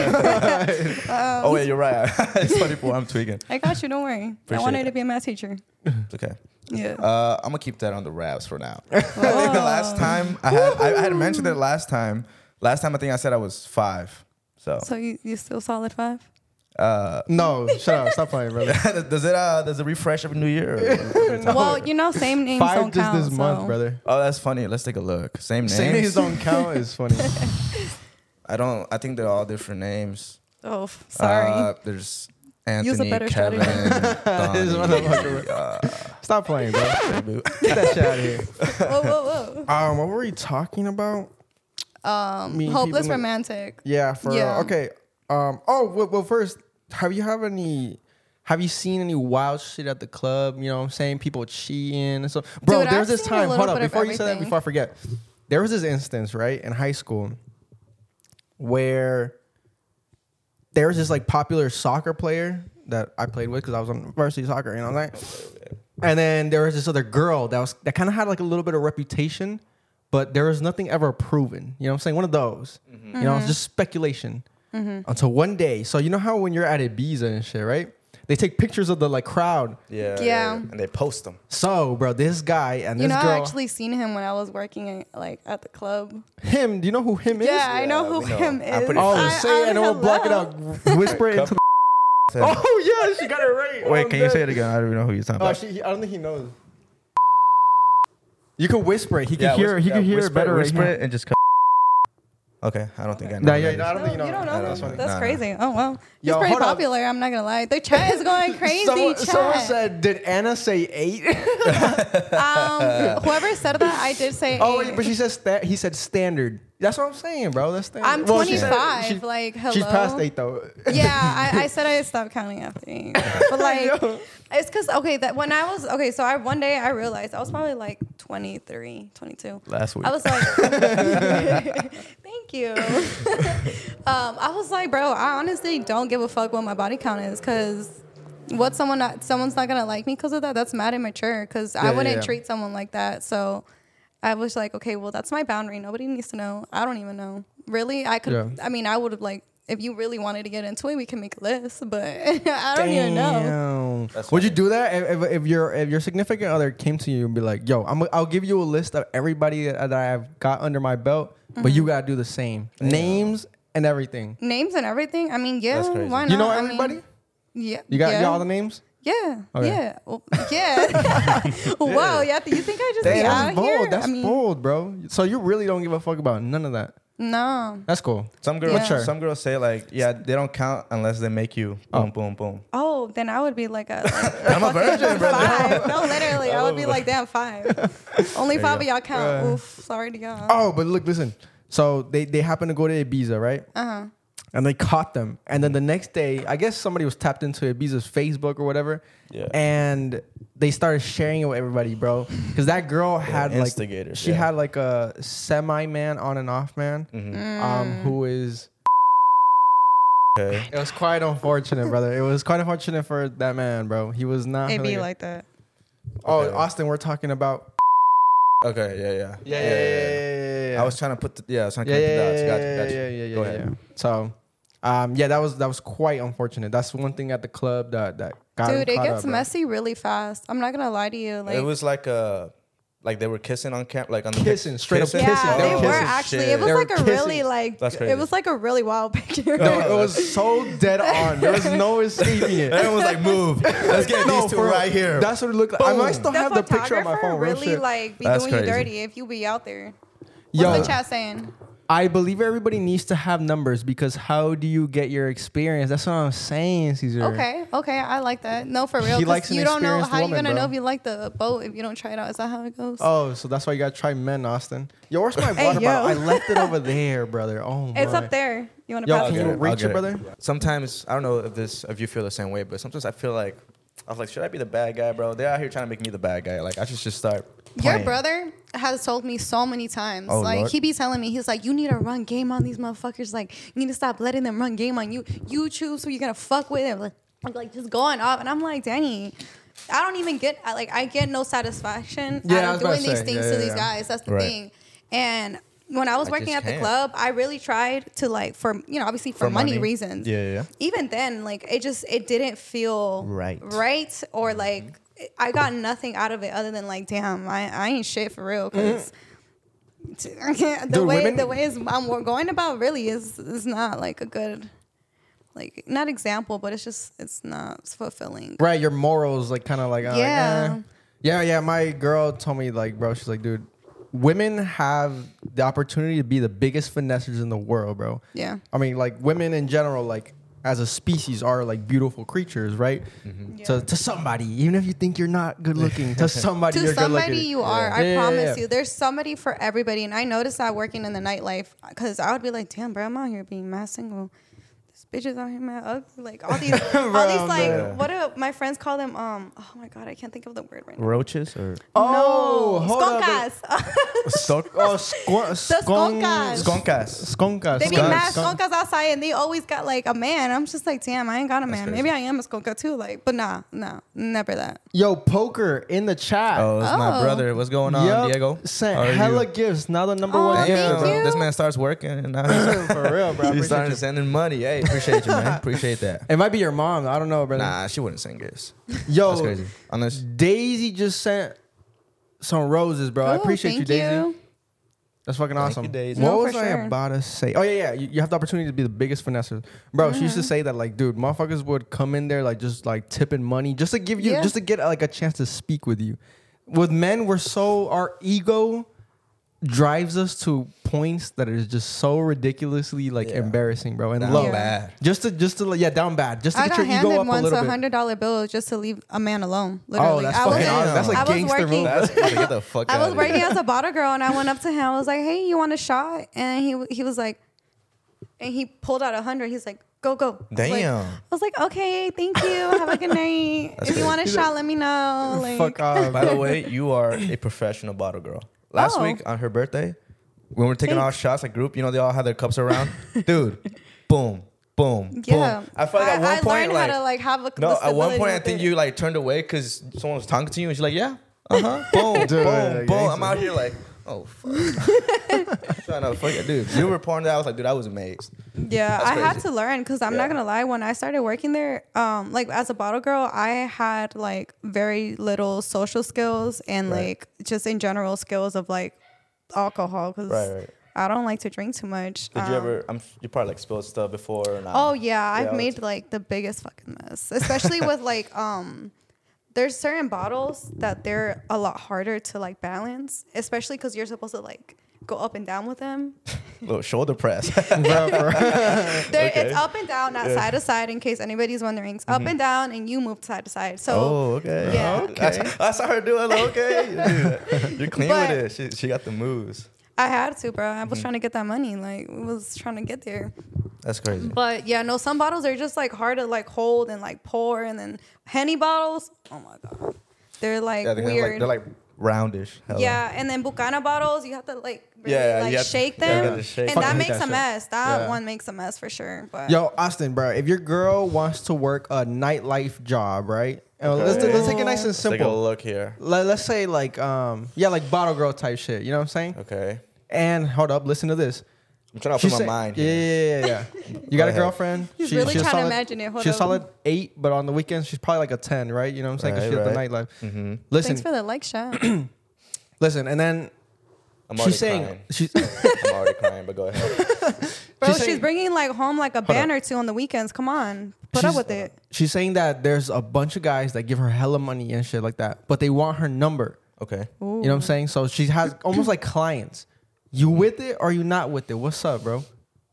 Oh yeah, you're right. It's 24. I'm tweaking. I got you. Don't worry. I wanted to be a math teacher. It's okay. Yeah. I'm gonna keep that on the wraps for now. I think the last time I had mentioned it last time. Last time I think I said I was 5. So you still solid 5? No, shut up. Stop playing, brother. Does it refresh every new year? Well, same names 5 don't just count. this month, brother. Oh, that's funny. Let's take a look. Same names. Same names don't count is funny. I think they're all different names. Oh, sorry. There's Anthony, Use a better Kevin, Donnie, Stop playing, bro. Get that shit out of here. Whoa. What were we talking about? Hopeless romantic. Yeah, for real. Okay. Well, first, have you seen any wild shit at the club? You know what I'm saying? People cheating and so. Bro, there was this time. Hold up, before you say that, before I forget, there was this instance, right, in high school where there was this like popular soccer player that I played with because I was on varsity soccer, you know what I'm saying? And then there was this other girl that kind of had like a little bit of reputation, but there was nothing ever proven. You know what I'm saying? One of those. Mm-hmm. You know, it's just speculation. Mm-hmm. Until one day. So you know how when you're at Ibiza and shit, right? They take pictures of the like crowd. Yeah. And they post them. So, bro, this guy and this girl. I actually seen him when I was working at the club. Him? Do you know who him is? Yeah, I know who him is. Say it and we'll block it out. Whisper it into the. Oh, yeah, she got it right. Wait, can you say it again? I don't even know who you're talking about. I don't think he knows. You can whisper it. He can hear it better. Whisper it and just cut. Okay, I don't think I know. I don't think you know. You don't know. That's crazy. Oh, well. He's pretty popular. I'm not going to lie. The chat is going crazy. Someone said, did Anna say 8? Whoever said that, I did say 8. Oh, but she said he said standard. That's what I'm saying, bro. That's standard. I'm 25. Like, hello. She's past 8, though. Yeah, I said I stopped counting after 8. But, like, it's because, one day I realized I was probably, like, 23, 22. Last week. I was like, thank you. I was like, bro, I honestly don't give a fuck what my body count is because someone's not going to like me because of that. That's mad immature because I wouldn't treat someone like that. So I was like, okay, well, that's my boundary. Nobody needs to know. I don't even know. Really? I could, I would have like, if you really wanted to get into it, we can make a list, but I don't even know. Would you do that if your significant other came to you and be like, "Yo, I'll give you a list of everybody that I've got under my belt, but you gotta do the same names and everything." Names and everything. I mean, yeah, why not? You know everybody? Yeah. You got all the names? Yeah. Okay. Yeah. Well, yeah. Whoa. Yeah. You think I just be out bold. here? That's bold, bro. So you really don't give a fuck about none of that. No. That's cool. Some girls say like, yeah, they don't count unless they make you boom, boom, boom. Oh, then I would be like I'm a virgin, brother. 5. No, literally, I would be like, damn, 5. Only 5 of y'all count. Oof, sorry to y'all. Oh, but look, listen. So they happen to go to Ibiza, right? Uh-huh. And they caught them. And then the next day, I guess somebody was tapped into Ibiza's Facebook or whatever. Yeah. And they started sharing it with everybody, bro. Because that girl had like, she had like a semi-man on and off man, who is... Okay. It was quite unfortunate, brother. It was quite unfortunate for that man, bro. He was not... It be like that. Oh, Okay. Austin, we're talking about... Okay, yeah. I was trying to put the dots. Gotcha. Yeah. Go ahead. So, that was quite unfortunate. That's one thing at the club that got Dude, it caught gets up, bro. messy really fast. I'm not gonna lie to you. Like, It was like they were kissing on camp, like on the Kissing, straight up yeah, kissing. they were kissing. actually. Shit. It was They were like a kissing. really like. That's crazy. It was like a really wild picture. No, it was so dead on. There was no escaping it. Everyone was like, "Move, let's get No, these two for real. right here." That's what it looked like. I might still The have the picture on my photographer phone. Real really shit. like be That's doing you crazy. dirty if you be out there. Yo, What's the chat saying? I believe everybody needs to have numbers because how do you get your experience? That's what I'm saying, Caesar. Okay, I like that. No, for real. He 'cause likes an you don't know experienced how you woman, gonna bro. know if you like the boat if you don't try it out. Is that how it goes? Oh, so that's why you gotta try men, Austin. Yo, where's my Hey, water bottle? yo. I left it over there, brother. Oh, It's my. up there. You want to Yo, pass can it? you I'll reach get it, brother? Sometimes I don't know if you feel the same way, but sometimes I feel like I was like, should I be the bad guy, bro? They're out here trying to make me the bad guy. Like I should just start. Your playing. brother has told me so many times. Oh, like Lord. he be telling me, he's like, you need to run game on these motherfuckers. Like you need to stop letting them run game on you. You choose who you're gonna fuck with, and like just going off. And I'm like, Danny, I don't even get I get no satisfaction Yeah, I out was of about doing to these say, things yeah, to these yeah. guys. That's the Right. thing. And when I was I working just at the can't. club, I really tried to for obviously for money reasons. Yeah. Even then, like it didn't feel Right. or like I got nothing out of it other than like, damn, I ain't shit for real. Because the way I'm going about really is not like a good, like not example, but it's not fulfilling. Right, your morals, like kind of like, Yeah. Yeah. My girl told me, like, bro, she's like, dude, women have the opportunity to be the biggest finessers in the world, bro. Yeah. I mean, like, women in general, like, as a species are like beautiful creatures, right? Yeah. To somebody, even if you think you're not good looking, to somebody To you're good somebody looking. you are. Yeah. I Yeah, promise yeah. you. There's somebody for everybody. And I noticed that working in the nightlife because I would be like, damn, bro, I'm out here being mad single. This bitch is out here mad ugly. Like all these, man. what do my friends call them? Oh my God, I can't think of the word right now. Roaches or Oh, no, hold up. skunkas. Skunkas. They be Skunks. mad skunkas outside and they always got like a man. I'm just like, damn, I ain't got a man. crazy. Maybe I am a skunka too. Like, but nah, never that. Yo, Poker in the chat. Oh, it's my Oh. brother. What's going on, Yup. Diego? Sent How are hella you? gifts. Now the number Oh, one. thank Damn, bro. you. This man starts working and now he's For real, bro. I he's appreciate starting you. sending money. Hey, appreciate you, man. Appreciate that. It might be your mom. I don't know, brother. Nah, she wouldn't send gifts. Yo, That's crazy. Unless Daisy just sent some roses, bro. I Oh, appreciate you, thank Daisy. you. That's fucking Thank awesome. you, Daisy. What No, was for I sure. about to say? Oh yeah. You have the opportunity to be the biggest finessers, bro. She used to say that, like, dude, motherfuckers would come in there like just like tipping money just to give you, Yeah. just to get like a chance to speak with you. With men, our ego drives us to points that is just so ridiculously like Yeah. embarrassing, bro, and down low. Yeah. bad. Just to down bad. Just to I get got your ego handed up a once little a bit. $100 bill just to leave a man alone. Literally, that's I fucking was, awesome. That's like I was gangster working. move. That's get the fuck I out was of working here. as a bottle girl, and I went up to him. I was like, "Hey, you want a shot?" And he was like, and he pulled out 100. He's like, "Go." I was like- Damn. I was like, "Okay, thank you. Have a good night. If you want a shot, let me know." Like, Fuck off. By the way, you are a professional bottle girl. Last Oh. week on her birthday, when we were taking Thanks. our shots, like group, they all had their cups around. Dude, boom, boom, Yeah, boom. I felt like at one I point, learned how to have a no, at one stability point I with think it. you like turned away because someone was talking to you, and she's like, "Yeah, boom, Dude, boom, yeah, boom." I'm out here like, oh fuck, trying to fuck it, dude. You were pouring that. I was like, dude, I was amazed. Yeah, That's I had crazy. to learn because I'm Yeah. not gonna lie. When I started working there, like as a bottle girl, I had like very little social skills and Right. like just in general skills of like alcohol because Right. I don't like to drink too much. Did you ever? You probably like spilled stuff before or not? Oh yeah, I've Yeah, made like the biggest fucking mess, especially with like there's certain bottles that they're a lot harder to like balance, especially because you're supposed to like go up and down with them. little shoulder press. It's up and down, not side to side. In case anybody's wondering, it's up and down, and you move side to side. So okay. Yeah. Okay. I saw her do it. Okay, you're clean with it. She got the moves. I had to, bro. I was trying to get that money. Like, I was trying to get there. That's crazy. But yeah, no, some bottles are just like hard to like hold and like pour, and then Henny bottles, oh my god, they're like weird. They're like roundish. Yeah, and then Bucana bottles, you have to like really shake them, and that makes a mess. That one makes a mess for sure. But yo, Austin, bro, if your girl wants to work a nightlife job, right? Let's take it nice and simple. Let's take a look here. Let's say like like bottle girl type shit. You know what I'm saying? Okay. And hold up, listen to this. I'm trying to open my mind. Yeah. You got a girlfriend. She's really trying to imagine it. She's a solid 8, but on the weekends she's probably like a 10, right? You know what I'm saying? Because she has the nightlife. Mm-hmm. Listen. Thanks for the like shot. Listen, and then she's saying I'm already crying, but go ahead. Bro, she's bringing like home like a band or two on the weekends. Come on, put up with it. She's saying that there's a bunch of guys that give her hella money and shit like that, but they want her number. Okay. Ooh. You know what I'm saying? So she has almost like clients. You with it or you not with it? What's up, bro?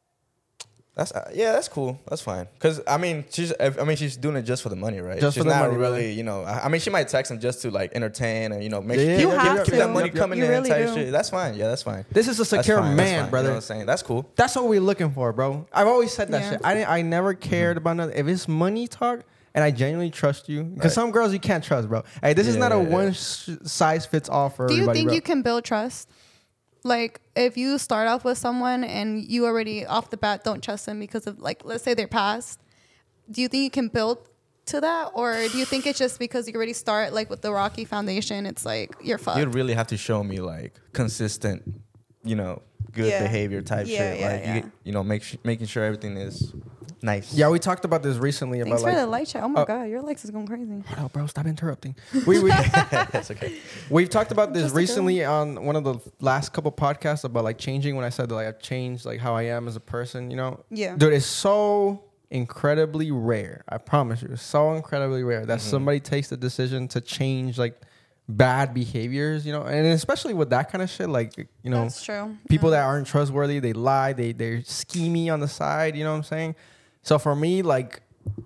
That's cool. That's fine. Cause she's doing it just for the money, right? Just she's for the not money, really, you know. I mean, she might text him just to like entertain and keep that money coming in really type shit. That's fine. Yeah, that's fine. This is a secure man, brother. You know what I'm saying? That's cool. That's what we're looking for, bro. I've always said that shit. I never cared about nothing. If it's money talk, and I genuinely trust you, because some girls you can't trust, bro. Hey, this is not a one size fits all for everybody. Do you think bro. you can build trust? Like, if you start off with someone and you already off the bat don't trust them because of, like, let's say their past, do you think you can build to that? Or do you think it's just because you already start, like, with the rocky foundation, it's like, you're fucked? You'd really have to show me, like, consistent, you know, good behavior type shit. Like, you know, making sure everything is nice. Yeah, we talked about this recently. Thanks for the light chat. Oh, my God. Your likes is going crazy. Oh, bro, stop interrupting. That's okay. We've talked about this recently on one of the last couple podcasts about, like, changing when I said that, like, I've changed, like, how I am as a person, you know? Yeah. Dude, it's so incredibly rare. I promise you. It's so incredibly rare that somebody takes the decision to change, like, bad behaviors, you know, and especially with that kind of shit, like, you know, that's true. People that aren't trustworthy, they lie, they're schemy on the side, you know what I'm saying? So for me, like,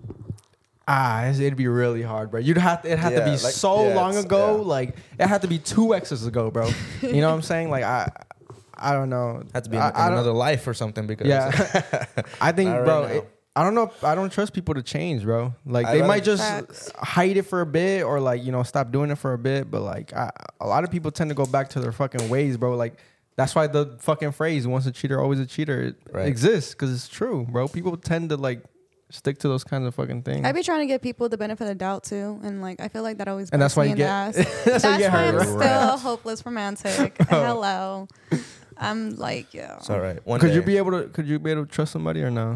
it'd be really hard, bro. It had to be like, so long ago, like it had to be 2 X's ago, bro. You know what I'm saying? Like I don't know. Had to be in another life or something because I think, bro. I don't know. I don't trust people to change, bro. Like they might just hide it for a bit or like, you know, stop doing it for a bit. But like a lot of people tend to go back to their fucking ways, bro. Like that's why the fucking phrase "once a cheater, always a cheater" exists because it's true, bro. People tend to like stick to those kinds of fucking things. I be trying to give people the benefit of the doubt too, and like I feel like that always. And that's why you get. That's why I'm still a hopeless romantic. Hello, I'm like It's all right. Could you be able to trust somebody or no?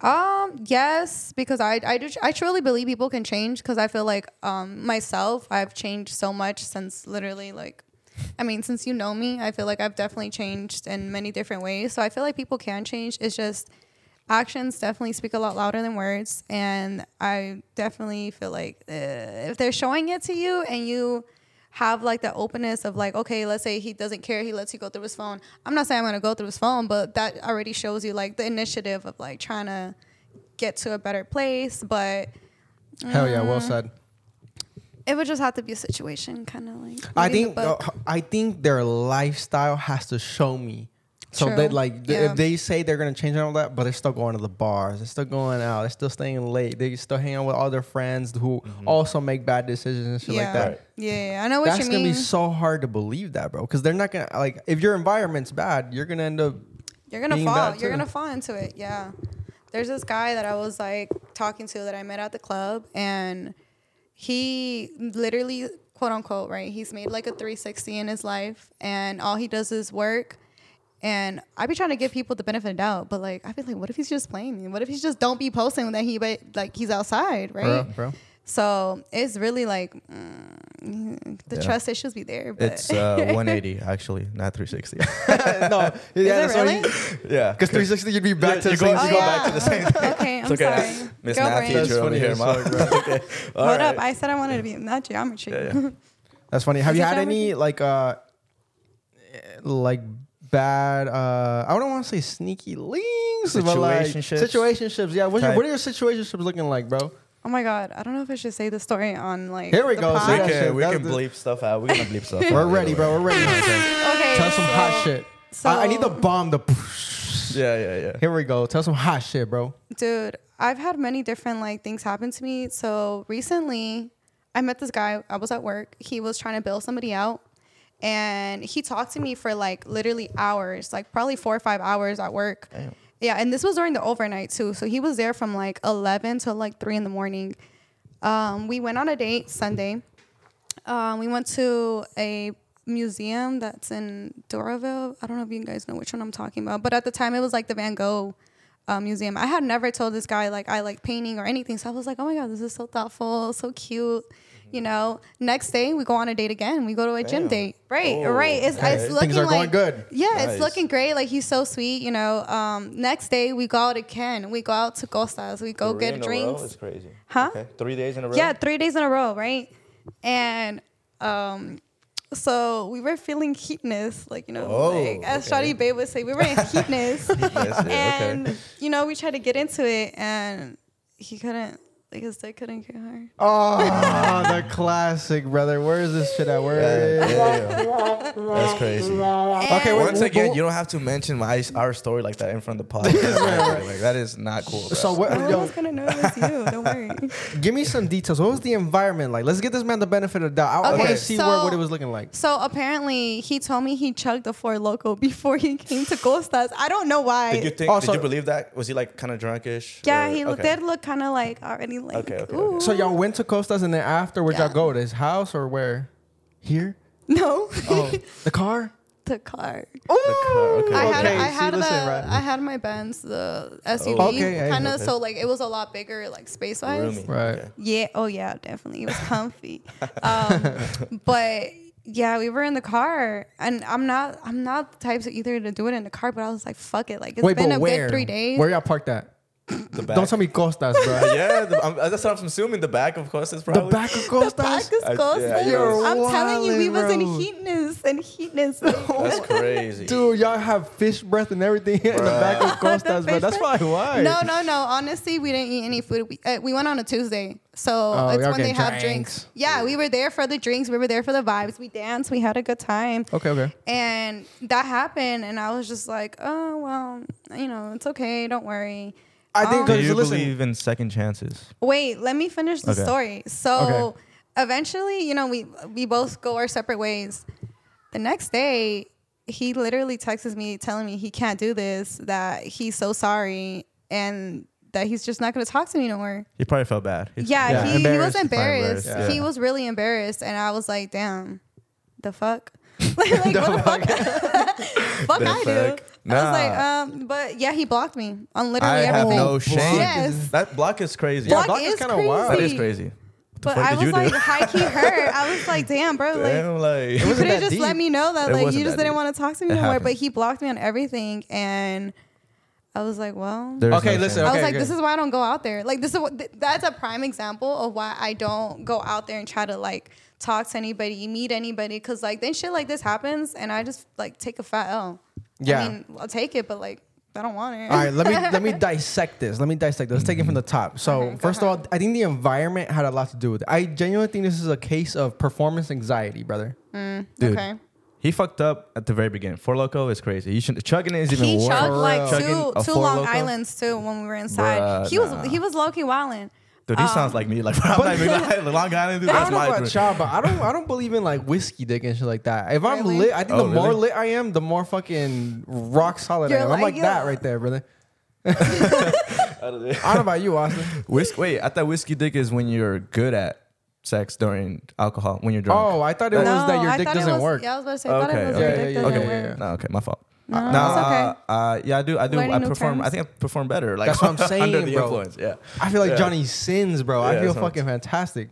Yes, because I truly believe people can change because I feel like myself I've changed so much since literally like. I mean, since you know me, I feel like I've definitely changed in many different ways. So I feel like people can change. It's just actions definitely speak a lot louder than words. And I definitely feel like if they're showing it to you and you have like the openness of like, okay, let's say he doesn't care. He lets you go through his phone. I'm not saying I'm going to go through his phone, but that already shows you like the initiative of like trying to get to a better place. But hell yeah, well said. It would just have to be a situation, kind of like. I think their lifestyle has to show me. So they like if they say they're gonna change and all that, but they're still going to the bars, they're still going out, they're still staying late, they still hang out with all their friends who also make bad decisions and shit like that. Yeah, I know what you mean. That's gonna be so hard to believe that, bro, because they're not gonna like if your environment's bad, you're gonna end up. You're gonna fall. You're gonna fall into it. Yeah. There's this guy that I was like talking to that I met at the club, and he literally, quote unquote, right? He's made like a 360 in his life, and all he does is work. And I be trying to give people the benefit of the doubt, but like I feel like, what if he's just playing me? What if he's just don't be posting that he's outside, right? Bro. So it's really like the trust issues be there. But it's 180 actually, not 360. No, that's really? Yeah, because 360 you'd be back to the same. same. Go back to the same thing. Okay, I'm sorry. Miss Math teacher over here, Mom. Okay. Hold up, I said I wanted to be not geometry. That's funny. Have you had any like bad. I don't want to say sneaky links, but like situationships. Situationships. Yeah. What are your situationships looking like, bro? Oh my God, I don't know if I should say the story on like. Here we go. We can bleep stuff out. We're gonna bleep stuff out. We're ready, bro. We're ready. Okay. Tell some hot shit. So, I need the bomb. Yeah. Here we go. Tell some hot shit, bro. Dude, I've had many different like things happen to me. So recently, I met this guy. I was at work. He was trying to bail somebody out, and he talked to me for like literally hours, like probably 4 or 5 hours at work. Damn. Yeah, and this was during the overnight too. So he was there from like 11 to like 3 in the morning. We went on a date Sunday. We went to a museum that's in Doraville. I don't know if you guys know which one I'm talking about, but at the time it was like the Van Gogh museum. I had never told this guy like I like painting or anything, so I was like, oh my God, this is so thoughtful, so cute. You know, next day we go on a date again. We go to a gym date. Right. It's looking things are like, going good. Yeah, Nice. It's looking great. Like he's so sweet. You know. Next day we go out again. We go out to Costas. We go get drinks. It's crazy. Huh? Okay. 3 days in a row. Yeah, 3 days in a row. Right. And so we were feeling heatness, like, you know, like, as Shawty Babe would say, we were in heatness. And you know, we tried to get into it, and he couldn't. Like his dick couldn't get hard. Oh, the classic, brother. Where is this shit at? That's crazy. Okay, Once again, you don't have to mention our story like that in front of the podcast. Like, that is not cool. Bro. So what? No one's gonna know it was you. Don't worry. Give me some details. What was the environment like? Let's give this man the benefit of the doubt. I want to see what it was looking like. So apparently, he told me he chugged a Four Loko before he came to Costas. I don't know why. Did you believe that? Was he like kind of drunkish? Yeah, he did look kind of like already like. Okay. So y'all went to Costas, and then after, where'd y'all go? To his house or where? Here? No. Oh, the car? The car. Oh, okay. I had my Benz, the SUV, kind of. Okay. So like it was a lot bigger, like space wise. Right. Okay. Yeah. Oh yeah, definitely. It was comfy. But yeah, we were in the car, and I'm not the type to either to do it in the car, but I was like, fuck it. Like it's been a good 3 days. Where y'all parked at? The back. Don't tell me Costas, bro. Yeah, that's what I'm assuming. The back of Costas, probably. The back of Costas? The back is Costas. You're I'm telling you, we was in bro. heatness. That's crazy. Dude, y'all have fish breath and everything in the back of Costas, bro. That's probably why. No. Honestly, we didn't eat any food. We went on a Tuesday, so it's when they have drinks. Yeah, we were there for the drinks. We were there for the vibes. We danced. We had a good time. Okay. And that happened, and I was just like, oh well, you know, it's okay. Don't worry. I think Do you believe in second chances? Wait, let me finish the story. So eventually, you know, we both go our separate ways. The next day, he literally texts me telling me he can't do this, that he's so sorry, and that he's just not going to talk to me no more. He probably felt bad. He was embarrassed. Yeah. He was really embarrassed, and I was like, damn, the fuck? Like, what the fuck? Fuck I do. Nah. I was like, but yeah, he blocked me on literally I everything. have no shame. Yes. That block is crazy. Block block is is kinda crazy. wild. That is crazy. But I was like, high key hurt. I was like, damn, bro. Damn, like You could have just let me know that, It like, wasn't you just that didn't deep. want to talk to me It no more. happened. But he blocked me on everything, and I was like, well. There's Okay, no listen. shame. I was Okay, like, okay. this is why I don't go out there. Like, this is that's a prime example of why I don't go out there and try to like talk to anybody, meet anybody, because like then shit like this happens, and I just like take a fat L. Yeah. I mean, I'll take it, but like I don't want it. All right, let me dissect this. Let's take it from the top. So Okay, go first of all, I think the environment had a lot to do with it. I genuinely think this is a case of performance anxiety, brother. Dude, Okay. he fucked up at the very beginning. Four Loko is crazy. You should chugging it is even He worse. chugged like Chugging a two Four Long Loko? Islands too when we were inside. Bruh, He was low key wilding. Dude, he sounds like me. Like, I'm not even like Long Island, dude. I That's don't know my about drink. y'all, but I don't believe in like whiskey dick and shit like that. If I'm Really? lit, I think the more really? lit I am, the more fucking rock solid I You're am. I'm like, like that yeah. right there, brother. I I don't know about you, Austin. Wait, I thought whiskey dick is when you're good at sex during alcohol, when you're drunk. Oh, I thought it was that your I dick thought it doesn't was- work. Yeah, I was about to say, I thought it was Okay, your yeah, dick yeah, doesn't yeah, work. No, okay, my fault. No, it's okay. Yeah, I do. Learning I new perform. terms. I think I perform better. Like That's what I'm saying, under the bro. influence. Yeah, I feel like Yeah. Johnny Sins, bro. I Yeah, feel that's what fucking fantastic.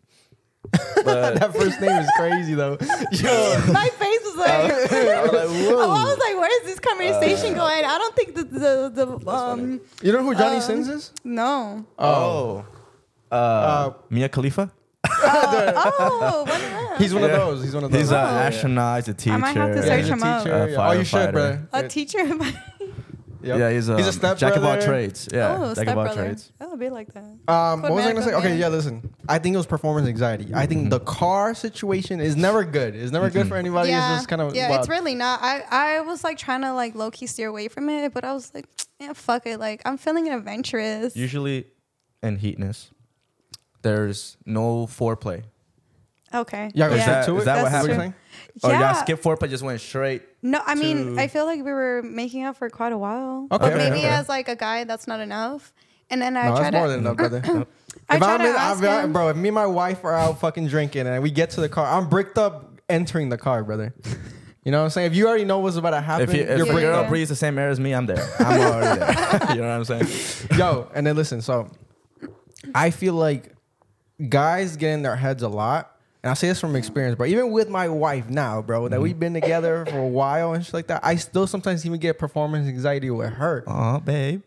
but That first name is crazy though. Yo. My face was like, I was like, whoa. I was like, where is this conversation going? I don't think the You know who Johnny Sins is? no. Mia Khalifa. He's one of those. He's one of those. He's an astronaut. He's a teacher. I might have to search him up. Oh, you should, bro. A teacher. Yep. Yeah, he's a step jack of all brother. trades. Yeah, jack of all trades. Oh, a bit like that. What was I gonna say? Okay, yeah, listen. I think it was performance anxiety. I think the car situation is never good. It's never good for anybody. Yeah, it's just kind of it's really not. I was like trying to like low key steer away from it, but I was like, yeah, fuck it. Like I'm feeling adventurous. Usually, in heatness, there's no foreplay. Okay. Yeah, Is that what That's happened? true. Or y'all Yeah. skip foreplay, just went straight. No, I mean, I feel like we were making out for quite a while. Okay, Or maybe okay. as like a guy, that's not enough. And then I No, try that's more to. than enough, brother. I If try I'm to in, ask him. bro, if me and my wife are out fucking drinking and we get to the car, I'm bricked up entering the car, brother. You know what I'm saying? If you already know what's about to happen, If you're a bricked girl up. breathes the same air as me, I'm there. I'm already there. You know what I'm saying? Yo, and then listen, so I feel like guys get in their heads a lot. And I say this from experience, bro. Even with my wife now, bro, that we've been together for a while and shit like that, I still sometimes even get performance anxiety with her. Aw, babe.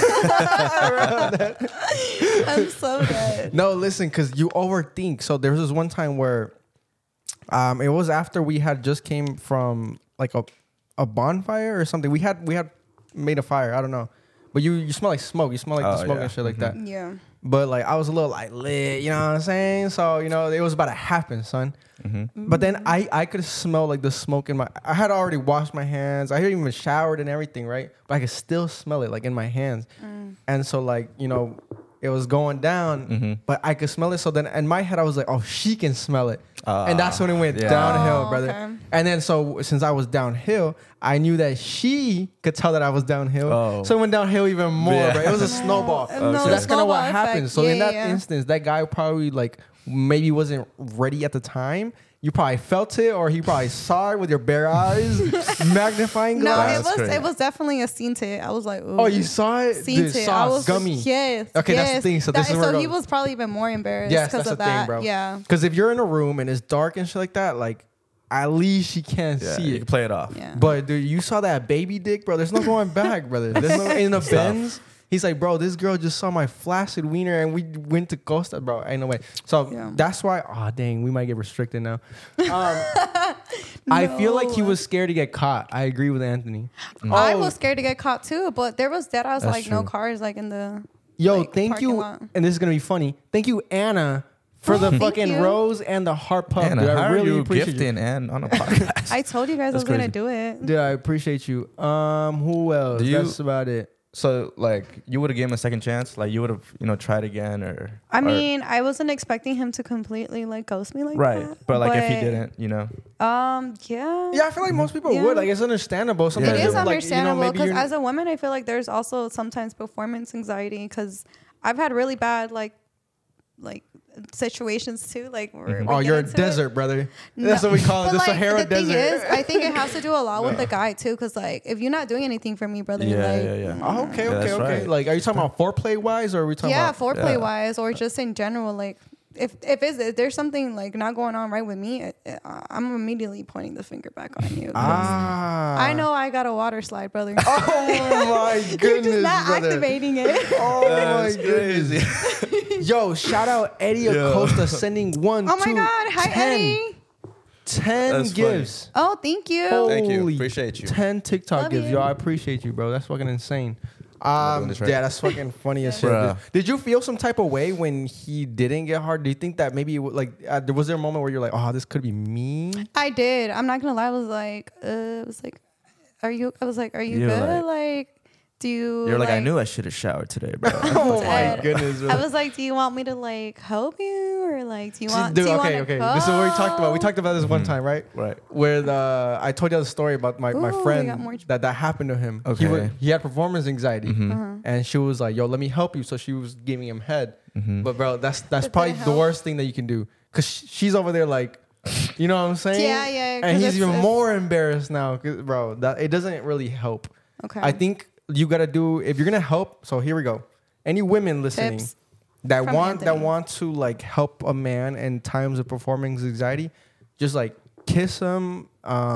I'm so dead. No, listen, because you overthink. So there was this one time where it was after we had just came from like a bonfire or something. We had made a fire. I don't know. But you smell like smoke. You smell like the smoke and shit like that. Yeah. But like I was a little like lit, you know what I'm saying? So, you know, it was about to happen, son. But then I could smell like the smoke in I had already washed my hands. I had even showered and everything, right? But I could still smell it like in my hands. And so like, you know, it was going down, but I could smell it. So then in my head, I was like, oh, she can smell it. And that's when it went downhill, brother. Okay. And then so since I was downhill, I knew that she could tell that I was downhill. So it went downhill even more, bro. It was a snowball. No, So that's kind of what snowball happened. effect. So in Yeah, that yeah. instance, that guy probably like maybe wasn't ready at the time. You probably felt it, or he probably saw it with your bare eyes, magnifying No, glass. it was definitely a scene to it. I was like, ooh. Oh, you saw it? Seen Dude, it. I sauce, was gummy. Yes. Okay, that's the yes. thing. So this is where it he goes. was probably even more embarrassed Yes, because that's of the that. thing, bro. Yeah. Because if you're in a room and it's dark and shit like that, like at least she can't Yeah, see you it. can play it off. Yeah. But dude, you saw that baby dick, bro. There's no going back, brother. There's no in the Benz. He's like, bro, this girl just saw my flaccid wiener and we went to Costa, bro. Ain't no way. So Yeah. that's why. Oh dang, we might get restricted now. I feel like he was scared to get caught. I agree with Anthony. I Oh, was scared to get caught too, but there was that. I was That's like, no true. cars like in the. yo, like, thank parking you. lot. And this is gonna be funny. Thank you, Anna, for the Thank fucking you. rose and the heart pump. Anna, Dude, how I are really you appreciate you. gifting and on a podcast? I told you guys I was That's gonna crazy. do it. Dude, I appreciate you. Who else? Do you- That's about it. So, like, you would have given him a second chance? Like, you would have, tried again? I mean, I wasn't expecting him to completely like ghost me like right. that. But, like, if he didn't, yeah. Yeah, I feel like most people Yeah. would. Like, it's understandable. Sometimes It is like, understandable maybe because you're- as a woman, I feel like there's also sometimes performance anxiety because I've had really bad like situations too. Like, where we oh, get you're a into it. desert, brother. No. That's what we call it, But, the like, Sahara the thing Desert. is, I think it has to do a lot with the guy too, because like if you're not doing anything for me, brother, Yeah, like, yeah. Oh, okay, Yeah, okay, that's okay. right. Like, are you talking about foreplay wise, or are we talking yeah, about? foreplay wise, or just in general, like. If there's something like not going on right with me, I'm immediately pointing the finger back on you. 'cause I know I got a water slide, brother. Oh my goodness, You're just not brother. activating it. Oh my That's goodness. crazy. Yo, shout out Eddie Yo. Acosta sending 1, Oh my 2, God! Hi, 10, Eddie. 10 That's gifts. Oh, thank you. Thank you. Holy Appreciate you. 10 TikTok Love gifts. you. Yo, I appreciate you, bro. That's fucking insane. doing this right. Yeah, that's fucking funny as shit. Bruh. Did you feel some type of way when he didn't get hard? Do you think that maybe was there a moment where you're like, oh, this could be me? I did. I'm not gonna lie. I was like, are you? I was like, are you You were good? Like, do you? You're like, I knew I should have showered today, bro. Oh my Dead. goodness. I was like, do you want me to like help you or like do you want? Dude, do you okay. wanna This is what we talked about. We go? talked about this one time, right? Right. Where I told you the story about my Ooh, we got friend more- that happened to him. Okay. He had performance anxiety, Uh-huh. and she was like, "Yo, let me help you." So she was giving him head. But bro, that's Did probably that the help? worst thing that you can do, cause she's over there like, you know what I'm saying? Yeah, yeah, 'cause And he's it's- even it's- more embarrassed now, 'cause, bro. That it doesn't really help. Okay. I think you gotta do if you're gonna help. So here we go. Any women listening Tips that from want Anthony. to like help a man in times of performance anxiety, just like kiss him,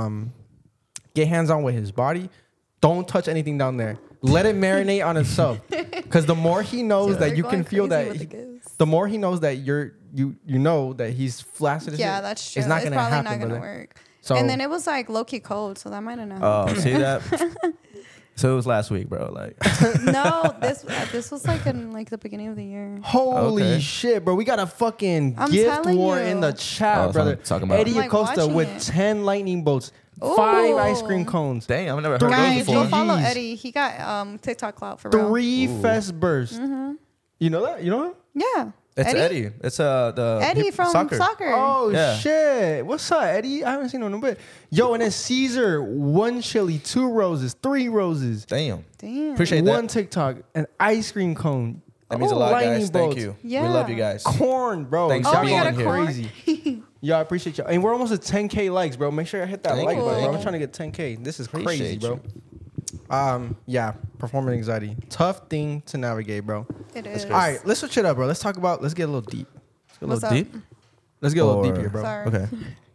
get hands on with his body. Don't touch anything down there. Let it marinate on itself. Because the more he knows that You're you can going feel crazy that, with the gifts. the more he knows that you're you know that he's flaccid. Yeah, that's true. It's not gonna probably happen, not gonna brother. work. So, and then it was like low key cold, so that might have not. Oh, see that? So it was last week, bro. Like, no, this was like in like the beginning of the year. Holy shit, bro! We got a fucking gift war in the chat, brother. Talking about Eddie Acosta with 10 lightning bolts, 5 ice cream cones. Dang, I've never heard of those Guys, before. go follow Eddie. He got TikTok clout for real. 3 fest bursts. You know that? You know him? Yeah. It's Eddie. It's the Eddie from soccer. Oh Yeah. shit! What's up, Eddie? I haven't seen him in a bit. Yo, and then Caesar, 1 chili, 2 roses, 3 roses. Damn. Appreciate that. 1 TikTok, an ice cream cone. That means a lot, lightning guys. bolts. Thank you. Yeah. We love you guys. Corn, bro. Thanks Y'all for being going here. crazy. Yo, I appreciate y'all. And we're almost at 10K likes, bro. Make sure I hit that Thank like you. button, bro. I'm trying to get 10K. This is crazy, Appreciate bro. Yeah, performance anxiety. Tough thing to navigate, bro. It is. All right, let's switch it up, bro. Let's talk about, let's get a little deep. What's up? Deep? Let's get a little deep here, bro. Sorry. Okay.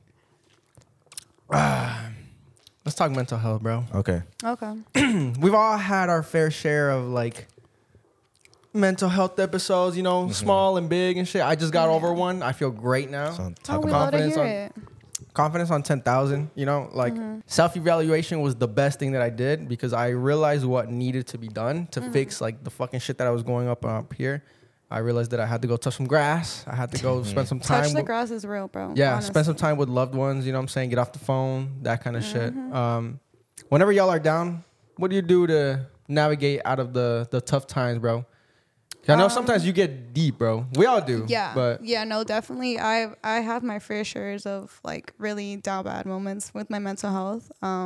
Let's talk mental health, bro. Okay. Okay. We've all had our fair share of like mental health episodes, you know, small and big and shit. I just got over one. I feel great now. So Oh, talk we about love to confidence hear on- it. Confidence on 10,000, you know, like self-evaluation was the best thing that I did because I realized what needed to be done to fix like the fucking shit that I was going up here. I realized that I had to go touch some grass. I had to go spend some time. Touch the grass is real, bro. Yeah, honestly. spend some time with loved ones, you know what I'm saying? Get off the phone, that kind of shit. Whenever y'all are down, what do you do to navigate out of the tough times, bro? 'Cause I know sometimes you get deep, bro. We all do. Yeah. But yeah, no, definitely. I have my fair shares of like really down bad moments with my mental health.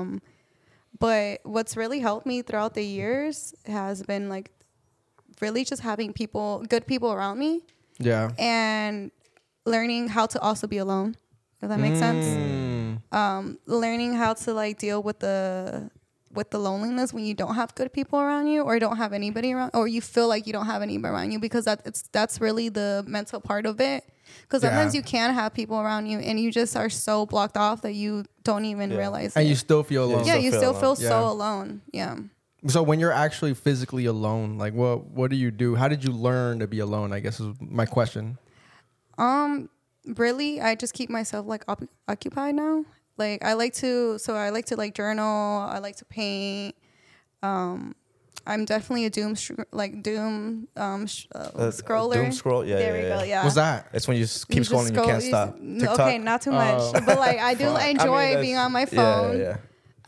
But what's really helped me throughout the years has been like really just having good people around me yeah. and learning how to also be alone. If that makes sense. Learning how to like deal with the loneliness when you don't have good people around you or don't have anybody around, or you feel like you don't have anybody around you, because that's really the mental part of it. Because sometimes you can have people around you and you just are so blocked off that you don't even realize And it. you still feel alone. Yeah, you still feel Yeah. so alone. Yeah. So when you're actually physically alone, like what do you do? How did you learn to be alone? I guess is my question. Really, I just keep myself like occupied now. Like I like to like journal. I like to paint. I'm definitely a doom scroller. Doom scroll. Yeah. There we go. Yeah. What's that? It's when you keep scrolling, you can't stop. TikTok? Okay, not too much, but like I do enjoy being on my phone. Yeah.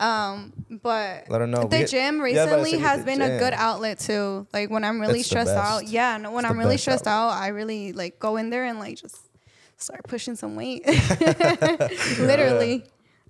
But Let her know. the gym recently has been a gym. good outlet too. Like when I'm really That's the stressed out. best. Yeah, no, when It's I'm the really best stressed out, I really like go in there and like just start pushing some weight. Literally.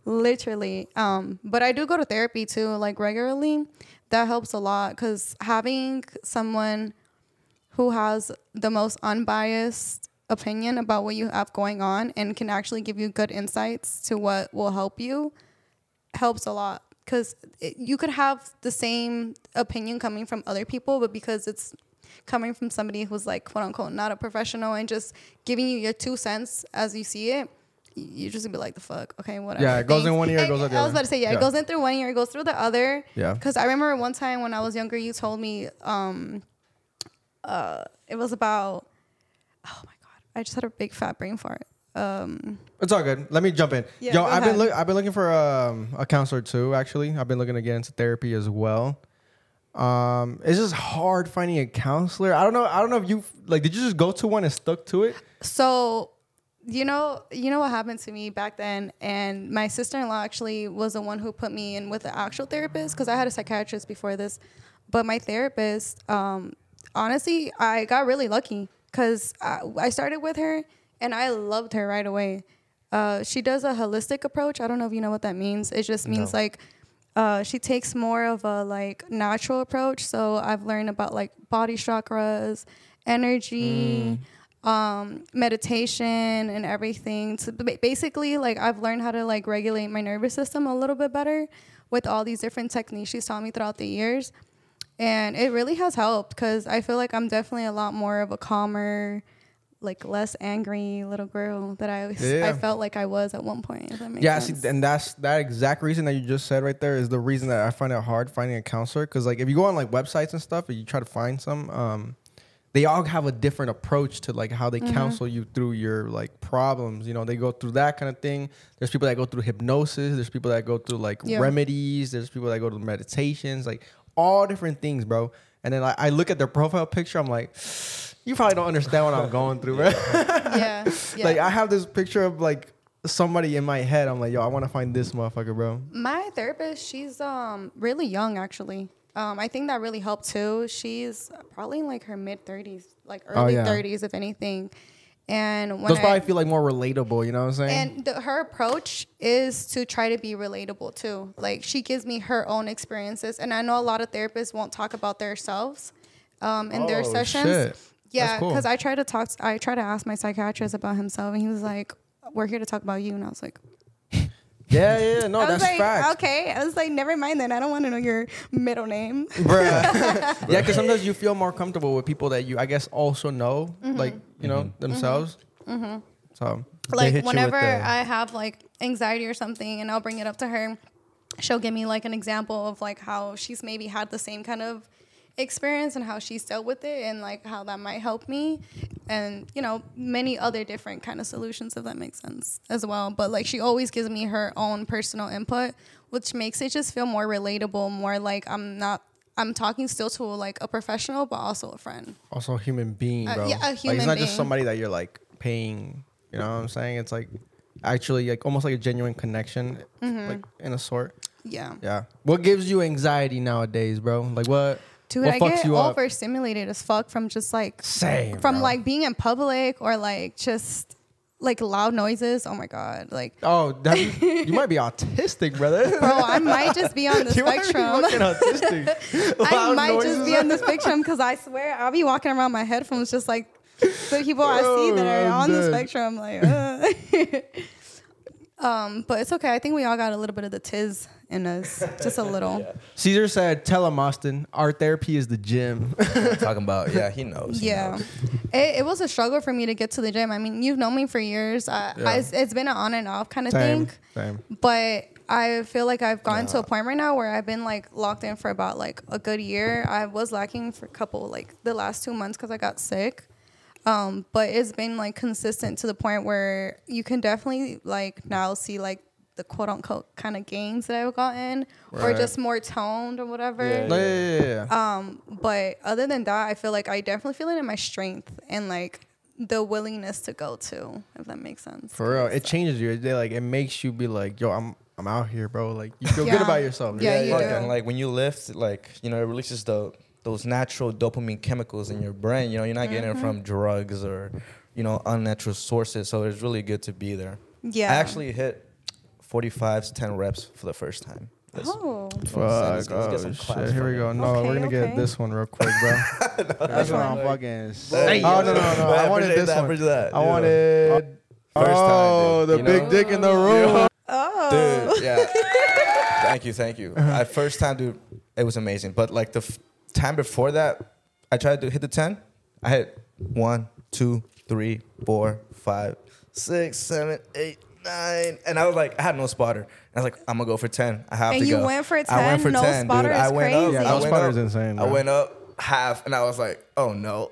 But I do go to therapy too, like regularly. That helps a lot because having someone who has the most unbiased opinion about what you have going on and can actually give you good insights to what will help you helps a lot. Because you could have the same opinion coming from other people, but because it's coming from somebody who's like, quote unquote, not a professional and just giving you your 2 cents as you see it, you just be like, the fuck, okay, whatever. Yeah, it goes in one ear, it goes out the other. I was about to say, it goes in through one ear, it goes through the other. Yeah. Because I remember one time when I was younger, you told me, it was about, oh my God, I just had a big fat brain fart. It's all good. Let me jump in. Yeah, Yo, go I've ahead. been looking for a counselor too. Actually, I've been looking to get into therapy as well. It's just hard finding a counselor. I don't know if you like. Did you just go to one and stuck to it? So, you know what happened to me back then, and my sister-in-law actually was the one who put me in with the actual therapist because I had a psychiatrist before this. But my therapist, honestly, I got really lucky because I started with her and I loved her right away. She does a holistic approach. I don't know if you know what that means. It just means she takes more of a like natural approach. So I've learned about like body chakras, energy, meditation and everything. So basically, like I've learned how to like regulate my nervous system a little bit better with all these different techniques she's taught me throughout the years. And it really has helped because I feel like I'm definitely a lot more of a calmer, like less angry little girl that I felt like I was at one point. If that makes sense. See, and that's that exact reason that you just said right there is the reason that I find it hard finding a counselor. Because like if you go on like websites and stuff and you try to find some, they all have a different approach to like how they counsel you through your like problems. You know, they go through that kind of thing. There's people that go through hypnosis. There's people that go through like remedies. There's people that go to meditations, like all different things, bro. And then I look at their profile picture. I'm like, you probably don't understand what I'm going through, bro. Yeah. Like I have this picture of like somebody in my head. I'm like, yo, I want to find this motherfucker, bro. My therapist, she's really young actually. I think that really helped too. She's probably in like her mid 30s, like early 30s, if anything. And when those probably feel like more relatable, you know what I'm saying? And her approach is to try to be relatable too. Like she gives me her own experiences, and I know a lot of therapists won't talk about themselves in their sessions. Shit. Yeah, because cool. I tried to ask my psychiatrist about himself, and he was like, "We're here to talk about you," and I was like. Yeah, no, that's like, fact. Okay, I was like, never mind then. I don't want to know your middle name. Bruh. Yeah, because sometimes you feel more comfortable with people that you, I guess, also know, like, you know, themselves. So, like, whenever I have, like, anxiety or something, and I'll bring it up to her, she'll give me, like, an example of, like, how she's maybe had the same kind of experience and how she's dealt with it and, like, how that might help me. And, you know, many other different kind of solutions, if that makes sense as well. But, like, she always gives me her own personal input, which makes it just feel more relatable, more like I'm talking still to, like, a professional, but also a friend. Also a human being, bro. Yeah, a human being. Like, it's not just somebody that you're, like, paying, you know what I'm saying? It's, like, actually, like, almost like a genuine connection, like, in a sort. Yeah. Yeah. What gives you anxiety nowadays, bro? Like, what... Dude, I get overstimulated as fuck from just like like being in public or like just like loud noises. Oh my god, like you might be autistic, brother. Bro, I might just be on the spectrum. I might just be on the spectrum because I swear I'll be walking around my headphones just like the people I see that are on the spectrum. Like, but it's okay. I think we all got a little bit of the tiz in us, just a little. Yeah. Caesar said, "Tell him, Austin, our therapy is the gym." Talking about, he knows. Yeah, it was a struggle for me to get to the gym. I mean, you've known me for years. It's been an on and off kind of thing. Same. But I feel like I've gotten to a point right now where I've been like locked in for about like a good year. I was lacking for a couple, like the last 2 months because I got sick. But it's been like consistent to the point where you can definitely like now see like the quote unquote kind of gains that I've gotten or just more toned or whatever. Yeah. But other than that, I feel like I definitely feel it in my strength and like the willingness to go to, if that makes sense. For real. It changes you. It makes you be like, yo, I'm out here, bro. Like you feel good about yourself. Yeah, you do. And like when you lift, like, you know, it releases those natural dopamine chemicals in your brain. You know, you're not getting it from drugs or, you know, unnatural sources. So it's really good to be there. Yeah. I actually hit 45 10 reps for the first time. Fuck. Shit. Here we go. No, we're going to get this one real quick, bro. That's what I'm fucking saying. Oh, no. I wanted this one. I wanted... First time, dude. The big dick in the room. Oh. Dude, yeah. Thank you. First time, dude, it was amazing. But like the time before that, I tried to hit the 10. I hit 1, 2, 3, 4, 5, 6, 7, 8, 9. And I was like, I had no spotter. I was like, I'm going to go for 10. I have to go. And you went for 10? I went for no 10, spotter dude. is I went crazy. up. Yeah, no spotter is insane, bro. I went up half, and I was like, oh, no.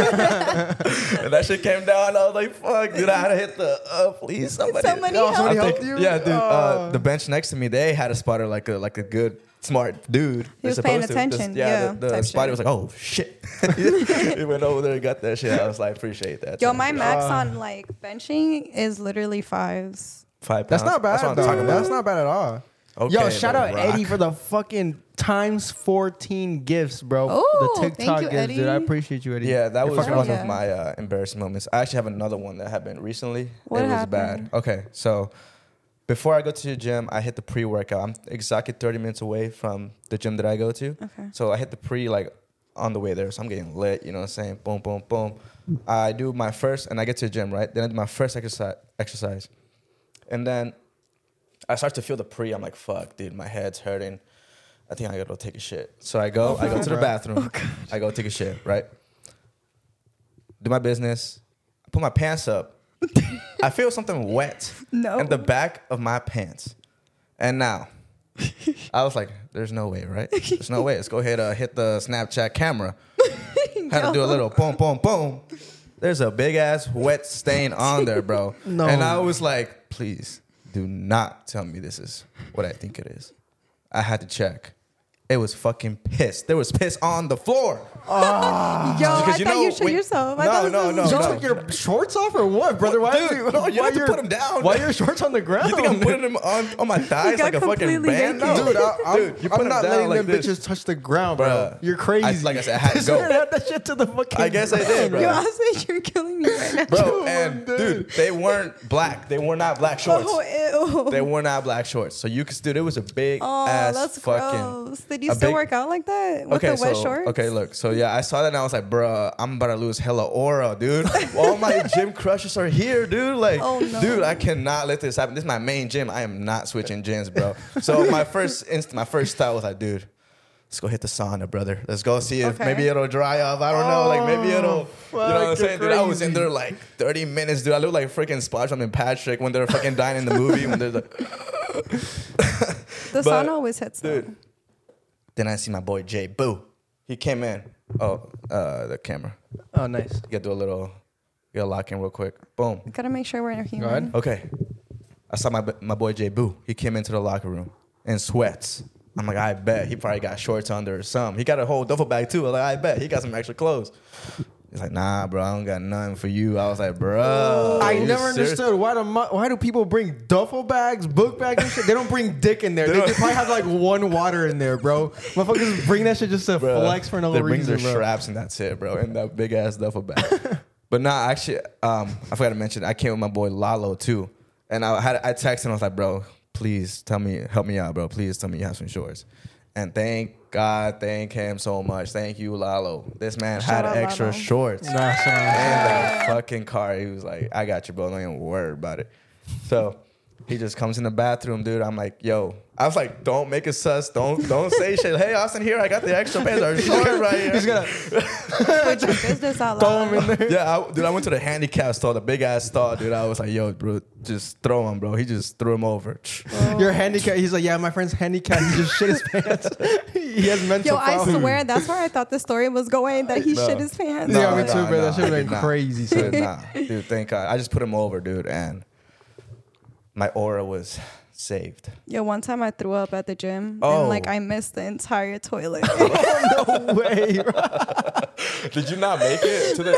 And that shit came down. I was like, fuck, dude, I had to hit the, please, somebody. Somebody helped you? Yeah, dude. The bench next to me, they had a spotter like a good, smart dude. He was paying attention. The spotter was like, oh, shit. He went over there and got that shit. I was like, appreciate that. Yo, my max on like benching is literally 5s. 5 pounds. That's not bad. That's what I'm talking about. That's not bad at all. Okay, yo, shout out Eddie for the fucking times 14 gifts, bro. Oh, the TikTok thank you, gifts, Eddie. dude. I appreciate you, Eddie. Yeah, that was fucking one awesome. of my embarrassing moments. I actually have another one that happened recently. What it was happened? bad. Okay, so before I go to the gym, I hit the pre-workout. I'm exactly 30 minutes away from the gym that I go to. Okay. So I hit the pre like on the way there. So I'm getting lit, you know what I'm saying? Boom, boom, boom. I do my first, and I get to the gym, right? Then I do my first exercise. And then I start to feel the pre. I'm like, fuck, dude, my head's hurting. I think I gotta go take a shit. So I go to the bathroom. I go take a shit, right? Do my business. I put my pants up. I feel something wet in the back of my pants. And now, I was like, there's no way, right? There's no way. Let's go ahead hit the Snapchat camera. Had to do a little boom, boom, boom. There's a big ass wet stain on there, bro. No. And I was like, please do not tell me this is what I think it is. I had to check. It was fucking piss. There was piss on the floor. Yo, I thought you shit yourself. No. You took your shorts off or what, brother? Why you have to put them down. Why are your shorts on the ground? You think I'm putting them on my thighs like a fucking band? No. Dude, you put I'm not down letting like them this. bitches touch the ground, bro. Bruh. You're crazy. Like I said, I had to go. Had that shit to the fucking I guess I did, bro. Yo, I said you're killing me right now. Bro, and dude, they weren't black. They were not black shorts. Oh, ew. They were not black shorts. So you could still, it was a big ass that's fucking. gross. Did you still work out like that with the wet shorts? Okay, look. So yeah, I saw that and I was like, bruh, I'm about to lose hella aura, dude. All my gym crushes are here, dude. Like, dude, I cannot let this happen. This is my main gym. I am not switching gyms, bro. So my first thought was like, dude, let's go hit the sauna, brother. Let's go see if maybe it'll dry off. I don't know. Like maybe it'll, you know what I'm saying? Dude, I was in there like 30 minutes, dude. I look like freaking SpongeBob and Patrick when they're fucking dying in the movie. When they're like, the sauna always hits, dude. Then I see my boy Jay Boo. He came in. Oh, the camera. Oh, nice. You gotta do a little, you gotta lock in real quick. Boom. Gotta make sure we're in a human. Go ahead. Okay. I saw my boy Jay Boo. He came into the locker room in sweats. I'm like, I bet. He probably got shorts under or something. He got a whole duffel bag too. I'm like, I bet. He got some extra clothes. He's like, nah, bro, I don't got nothing for you. I was like, bro. I never understood why do people bring duffel bags, book bags and shit? They don't bring dick in there. They probably have like one water in there, bro. Motherfuckers bring that shit just to flex for no reason, They bring their bro. straps and that's it, bro. In that big ass duffel bag. But nah, actually, I forgot to mention, I came with my boy Lalo too. And I texted him, I was like, bro, please help me out, bro. Please tell me you have some shorts. And thank him so much. Thank you, Lalo. This man had extra Lalo. shorts in the fucking car. He was like, I got you, bro. Don't even worry about it. So he just comes in the bathroom, dude. I'm like, yo. I was like, don't make it sus. Don't say shit. Hey, Austin, here. I got the extra pants or shorts right here. He's gonna Put your business out loud. Yeah, dude, I went to the handicap stall, the big ass stall, dude. I was like, yo, bro, just throw him, bro. He just threw him over. Your handicap. He's like, yeah, my friend's handicapped. He just shit his pants. He has mental. Yo, I swear that's where I thought the story was going. That he shit his pants. Yeah, me too, bro. That shit been crazy. Dude, dude, thank God. I just put him over, dude, and my aura was saved. Yo, one time I threw up at the gym Oh. and like I missed the entire toilet. No way, bro. Did you not make it to the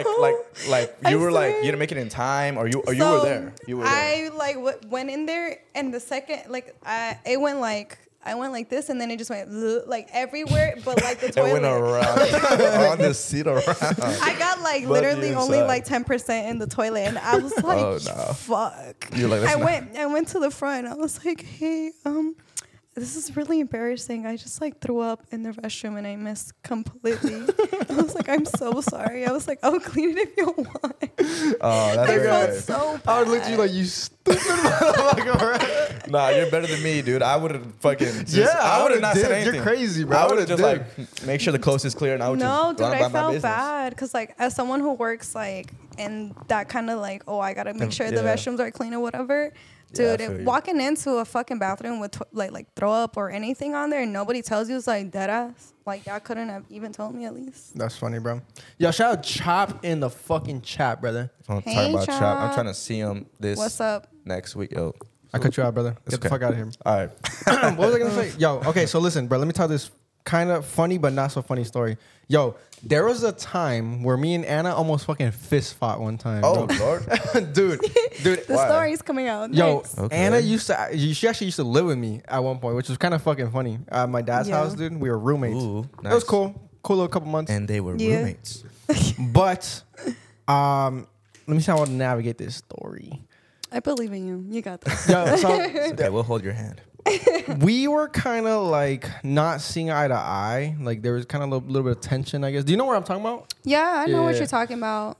like you were like you didn't make it in time or you were there? You were there. I like went in there and the second like I went like this and then it just went like everywhere but like the toilet. It went around on the seat around. I got like But literally you only inside. like 10% in the toilet and I was like, Oh, no. fuck. You're like, I went to the front. I was like, hey, this is really embarrassing. I just like threw up in the restroom and I missed completely. I was like, I'm so sorry. I was like, I'll clean it if you want. Oh, that's I felt good. so bad. I would look at you like, you stupid motherfucker. Nah, you're better than me, dude. I would have fucking I I would have would've not did. said anything. You're crazy, bro. I would have I just would've like make sure the coast is clear and I would No, just dude, go I about my felt business. bad because like as someone who works like in that kind of like, oh, I gotta make sure the Yeah. restrooms are clean or whatever. Yeah, I Dude, feel you. walking into a fucking bathroom with like throw up or anything on there and nobody tells you, it's like dead ass. Like y'all couldn't have even told me at least. That's funny, bro. Yo, shout out Chop in the fucking chat, brother. I'm Hey, talking about Chop. Chop. I'm trying to see him this What's up? next week. Yo, I cut you out, brother. Get okay. the fuck out of here. all right. What was I gonna say? Yo, okay, so listen, bro. Let me tell this kind of funny but not so funny story. Yo, there was a time where me and Anna almost fucking fist fought one time. Oh bro. Lord. dude. The Why? story's coming out. Yo, next. Okay. Anna she actually used to live with me at one point, which was kind of fucking funny. At my dad's Yeah. house, dude. We were roommates. Ooh, It was nice. cool. Cool little couple months. And they were Yeah. roommates. But let me see how I want to navigate this story. I believe in you. You got this. Yo, so Okay, we'll hold your hand. we were kind of like not seeing eye to eye. Like there was kind of a little bit of tension, I guess. Do you know what I'm talking about? Yeah, I know what Yeah. you're talking about.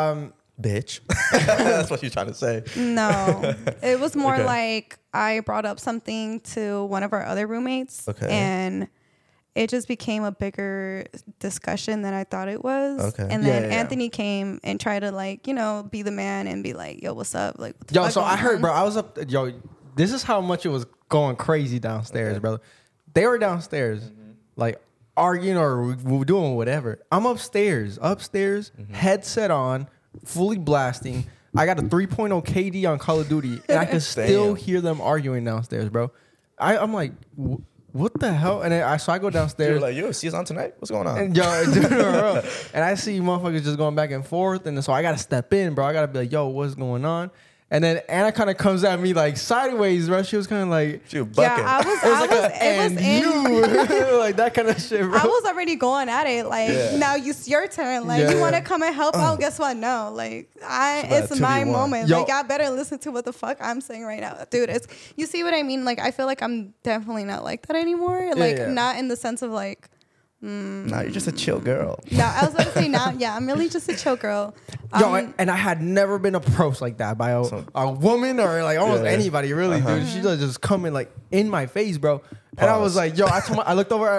Bitch. That's what you're trying to say. No, it was more Okay. like I brought up something to one of our other roommates, Okay. and it just became a bigger discussion than I thought it was. Okay. And Yeah, then yeah. Anthony came and tried to like, be the man and be like, yo, what's up? Like, what the Yo, fuck so going I heard, on? bro. I was up. Yo, this is how much it was going crazy downstairs, Okay. brother. They were downstairs, like arguing or we're doing whatever. I'm upstairs, headset on, fully blasting. I got a 3.0 KD on Call of Duty, and I can still hear them arguing downstairs, bro. I'm like, what the hell? And then I go downstairs. You're like, yo, see us on tonight? What's going on? And, and I see motherfuckers just going back and forth, and so I gotta step in, bro. I gotta be like, yo, what's going on? And then Anna kind of comes at me like sideways, bro. She was kind of like, she was bucking. Yeah, it was you like that kind of shit, bro. I was already going at it. Like, now it's your turn. Like, you want to come and help out? Guess what? No. Like, it's my moment. Yo. Like, y'all better listen to what the fuck I'm saying right now. Dude, you see what I mean? Like, I feel like I'm definitely not like that anymore. Like, not in the sense of like, Nah, you're just a chill girl. No, I was gonna say now. Yeah, I'm really just a chill girl. Yo, and I had never been approached like that by a woman or like almost anybody, really, dude. She just coming like in my face, bro. And I was like, yo, I looked over.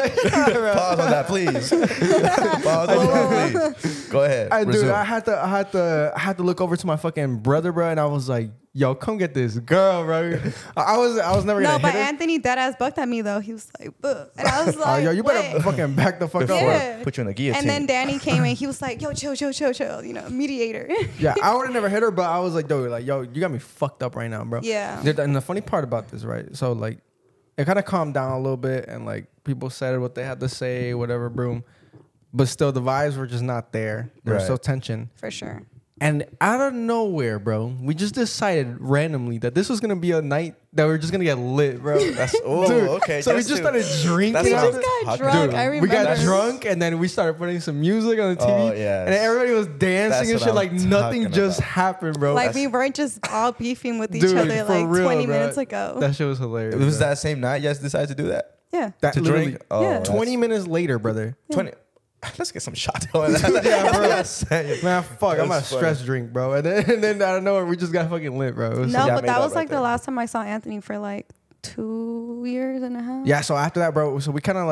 Pause on that, please. Pause on that, please. Go ahead. Dude, I had to look over to my fucking brother, bro, and I was like, yo, come get this girl, bro. I was never gonna hit her. Anthony deadass bucked at me though. He was like, "Buh," and I was like, yo, you better fucking back the fuck up. Put you in a guillotine. And then Danny came and he was like, yo, chill, you know, mediator. Yeah, I would have never hit her, but I was like, dude, yo, you got me fucked up right now, bro. Yeah. And the funny part about this, right? So like, it kind of calmed down a little bit, and like people said what they had to say, whatever, broom. But still, the vibes were just not there. There was still tension. For sure. And out of nowhere, bro, we just decided randomly that this was gonna be a night that we are just gonna get lit, bro. Dude, okay. So we just started drinking. We just got drunk. I remember. We got drunk, and then we started putting some music on the TV. Oh, yes. And everybody was dancing and shit like nothing just happened, bro. Like we weren't just all beefing with each other like real, 20 minutes ago. That shit was hilarious. It was that same night you guys decided to do that? Yeah. To drink? Oh, yeah. 20 minutes later, brother. 20. Let's get some shots going. Yeah, bro. Man, fuck, I'm a stress drink, bro. And then out of nowhere, we just got fucking lit, bro. No, but that was like the last time I saw Anthony for like 2 years and a half. Yeah, so after that, bro, so we kind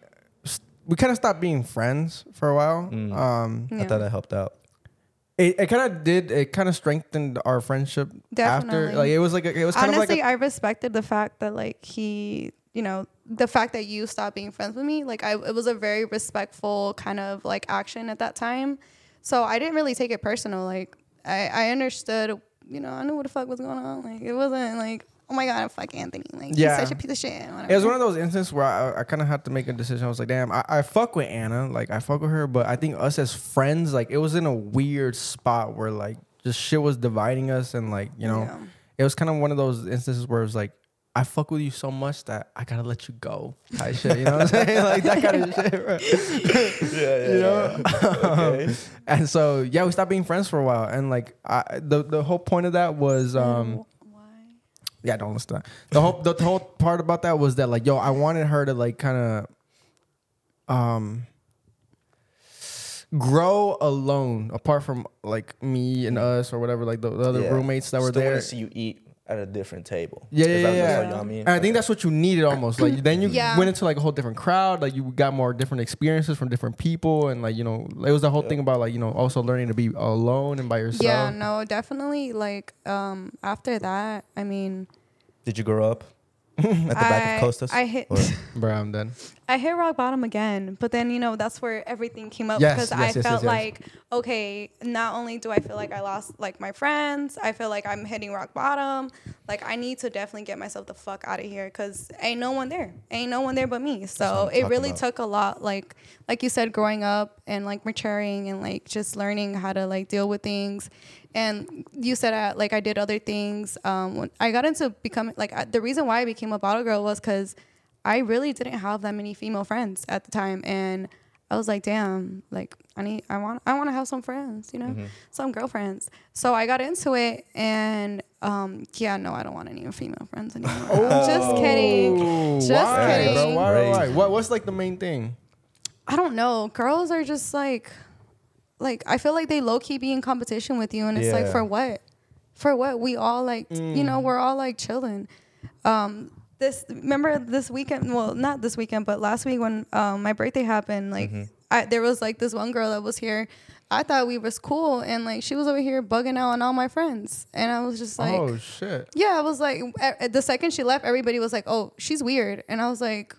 of stopped being friends for a while. I thought that helped out. It kind of strengthened our friendship. Definitely. After. Like it was kind honestly, of like I respected the fact that like he, you know, the fact that you stopped being friends with me, like it was a very respectful kind of like action at that time. So I didn't really take it personal. Like I understood, you know, I knew what the fuck was going on. Like it wasn't like, oh my God, fuck Anthony. Like he's such a piece of shit. Whatever. It was one of those instances where I kind of had to make a decision. I was like, damn, I fuck with Anna. Like I fuck with her, but I think us as friends, like it was in a weird spot where like just shit was dividing us, and like, you know, it was kind of one of those instances where it was like, I fuck with you so much that I gotta let you go type shit. You know what I'm saying? Like that kind of shit, bro. You know? Okay. And so, yeah, we stopped being friends for a while. And like, the whole point of that was, why? Yeah, don't listen to that. The whole part about that was that like, yo, I wanted her to like kind of, grow alone apart from like me and us or whatever, like the other roommates that were there. Want to see you eat at a different table. Yeah. You know what I mean? And I think that's what you needed almost. Like then you went into like a whole different crowd. Like you got more different experiences from different people, and like, you know, it was the whole thing about like, you know, also learning to be alone and by yourself. Yeah, no, definitely. Like after that, I mean, did you grow up at the back of Costas? Bro, I'm done. I hit rock bottom again, but then, you know, that's where everything came up because I felt like, okay, not only do I feel like I lost like my friends, I feel like I'm hitting rock bottom. Like I need to definitely get myself the fuck out of here because ain't no one there but me. So it really took a lot, like you said, growing up and like maturing and like just learning how to like deal with things. And you said like I did other things. When I got into becoming like the reason why I became a bottle girl was because I really didn't have that many female friends at the time, and I was like, damn, like I want to have some friends, you know, some girlfriends. So I got into it, and I don't want any female friends anymore. Just kidding. Just kidding. Bro, why? What's like the main thing? I don't know. Girls are just like I feel like they low key be in competition with you, and it's like, for what? For what? We all like, you know, we're all like chilling. Remember this weekend? Well, not this weekend, but last week when my birthday happened, like there was like this one girl that was here. I thought we was cool, and like she was over here bugging out on all my friends, and I was just like, oh shit. Yeah, I was like, the second she left, everybody was like, oh, she's weird, and I was like,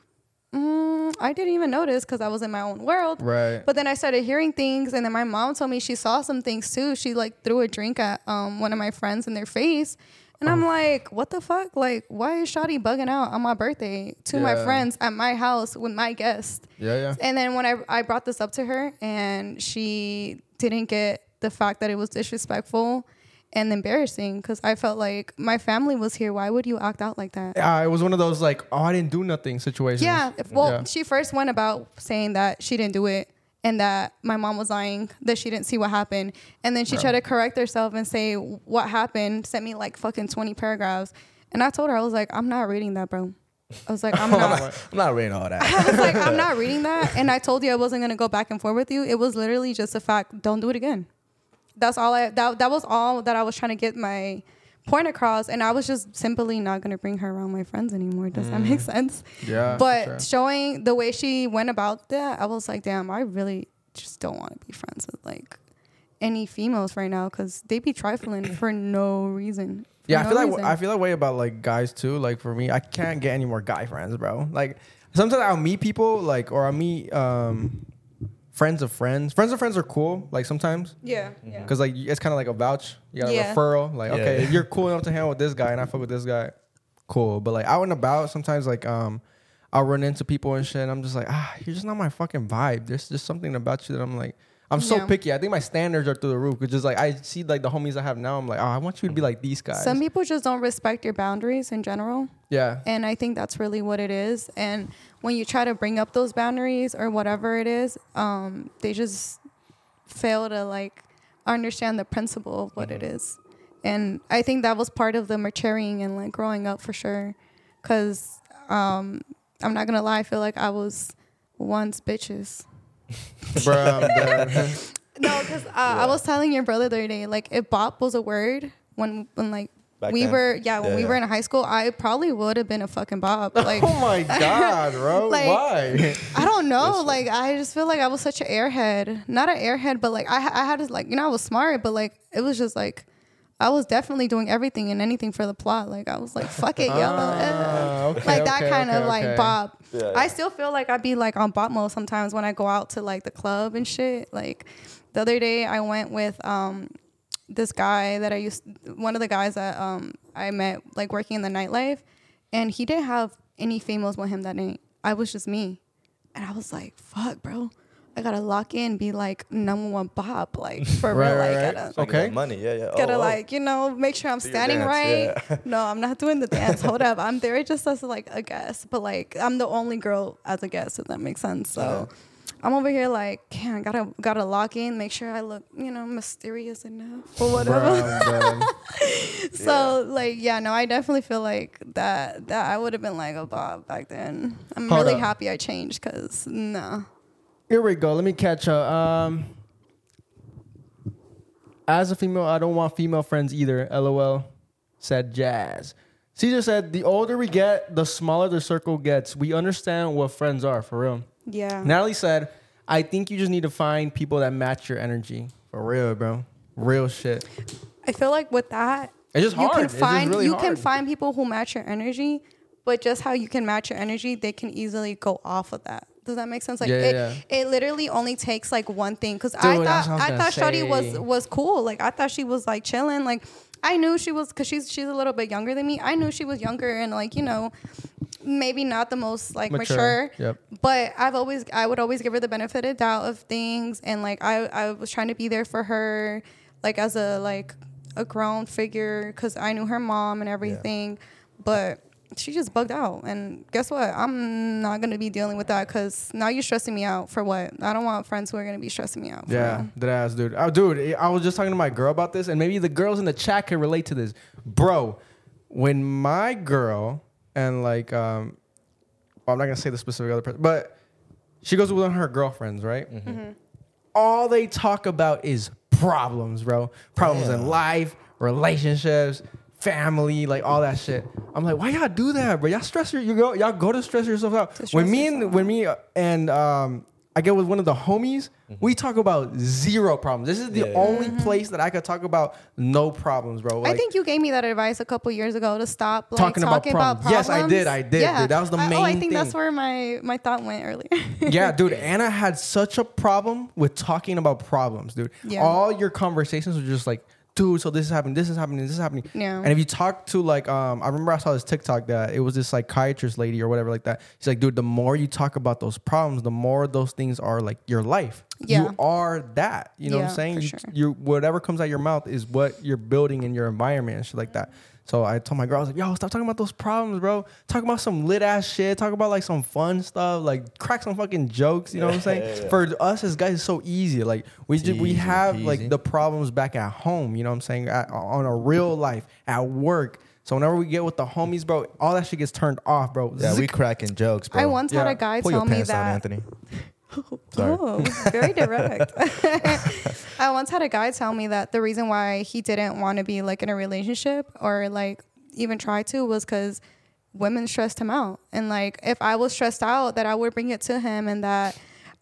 I didn't even notice because I was in my own world. Right. But then I started hearing things, and then my mom told me she saw some things too. She like threw a drink at one of my friends in their face. And I'm like, what the fuck? Like, why is Shawty bugging out on my birthday to my friends at my house with my guest? Yeah. And then when I brought this up to her, and she didn't get the fact that it was disrespectful and embarrassing, because I felt like my family was here. Why would you act out like that? It was one of those like, oh, I didn't do nothing situations. Yeah. She first went about saying that she didn't do it and that my mom was lying, that she didn't see what happened. And then she tried to correct herself and say what happened, sent me like fucking 20 paragraphs. And I told her, I was like, I'm not reading that, bro. I was like, I'm not reading all that. I was like, I'm not reading that. And I told you I wasn't going to go back and forth with you. It was literally just a fact. Don't do it again. That's all that was all that I was trying to get my point across. And I was just simply not going to bring her around my friends anymore. Does that make sense? Yeah. But showing the way she went about that, I was like, damn, I really just don't want to be friends with like any females right now, because they be trifling for no reason. Yeah, I feel that way about like guys too. Like for me, I can't get any more guy friends, bro. Like sometimes I'll meet people like, or I'll meet friends of friends. Friends of friends are cool. Like sometimes. Yeah. Because like it's kind of like a vouch. You got a referral. Like okay, if you're cool enough to hang out with this guy and I fuck with this guy, cool. But like out and about, sometimes like I'll run into people and shit. And I'm just like, you're just not my fucking vibe. There's just something about you that I'm like. I'm so picky. I think my standards are through the roof. It's just like I see like the homies I have now. I'm like, I want you to be like these guys. Some people just don't respect your boundaries in general. Yeah. And I think that's really what it is. And when you try to bring up those boundaries or whatever it is, they just fail to like understand the principle of what it is. And I think that was part of the maturing and like growing up for sure. Cause I'm not gonna lie, I feel like I was once bitches. Bro, no, because I was telling your brother the other day, like if bop was a word when like Back we then? were we were in high school, I probably would have been a fucking bop. Like, oh my god, bro, like, why? I don't know. Like I just feel like I was such an airhead, not an airhead, but like I had to like I was smart, but like it was just like. I was definitely doing everything and anything for the plot. Like I was like, fuck it, yo. Like that kind of like bop. Yeah. I still feel like I'd be like on bop mode sometimes when I go out to like the club and shit. Like the other day I went with this guy that one of the guys that I met like working in the nightlife, and he didn't have any females with him that night. I was just me. And I was like, fuck, bro. I gotta lock in, be like number one bop, like for real. Like, gotta, okay, money, Gotta like make sure I'm standing right. Yeah. No, I'm not doing the dance. Hold up, I'm there just as like a guest, but like I'm the only girl as a guest, if that makes sense. So I'm over here like, I gotta lock in, make sure I look, mysterious enough or whatever. So like, no, I definitely feel like that I would have been like a bop back then. I'm really happy I changed, cause no. Here we go. Let me catch up. As a female, I don't want female friends either. LOL, said Jazz. Caesar said, the older we get, the smaller the circle gets. We understand what friends are, for real. Yeah. Natalie said, I think you just need to find people that match your energy. For real, bro. Real shit. I feel like with that, it's just hard. You can find people who match your energy, but just how you can match your energy, they can easily go off of that. Does that make sense? Like it literally only takes like one thing. Cause I thought Shawty was cool. Like I thought she was like chilling. Like I knew she was, cause she's a little bit younger than me. I knew she was younger and like, maybe not the most like mature. Yep. But I would always give her the benefit of doubt of things. And like I was trying to be there for her, like as a grown figure, cause I knew her mom and everything. But she just bugged out, and guess what? I'm not gonna be dealing with that, because now you're stressing me out for what? I don't want friends who are gonna be stressing me out. Yeah, that ass, dude. Oh, dude, I was just talking to my girl about this, and maybe the girls in the chat can relate to this, bro. When my girl and like, I'm not gonna say the specific other person, but she goes with one of her girlfriends, right? Mm-hmm. All they talk about is problems, bro. Problems in life, relationships, family, like all that shit. I'm like, why y'all do that, bro? Y'all go to stress yourself out. When me and I get with one of the homies, we talk about zero problems. This is the only place that I could talk about no problems, bro. Like, I think you gave me that advice a couple years ago to stop talking about problems. Yes, I did. Yeah. Dude. That was the main thing. I think that's where my thought went earlier. Yeah, dude. Anna had such a problem with talking about problems, dude. Yeah. All your conversations were just like, dude, so this is happening, this is happening, this is happening. Yeah. And if you talk to like, I remember I saw this TikTok that it was this psychiatrist lady or whatever like that. She's like, dude, the more you talk about those problems, the more those things are like your life. Yeah. You are that. You know what I'm saying? You whatever comes out your mouth is what you're building in your environment and shit like that. So I told my girl, I was like, yo, stop talking about those problems, bro. Talk about some lit ass shit. Talk about like some fun stuff. Like crack some fucking jokes. You know what I'm saying? Yeah. For us as guys, it's so easy. Like we have like the problems back at home. You know what I'm saying? On a real life, at work. So whenever we get with the homies, bro, all that shit gets turned off, bro. Yeah, we cracking jokes, bro. I once had a guy tell me that. On, Anthony. Oh, very direct. I once had a guy tell me that the reason why he didn't want to be like in a relationship or like even try to was because women stressed him out. And like if I was stressed out, that I would bring it to him, and that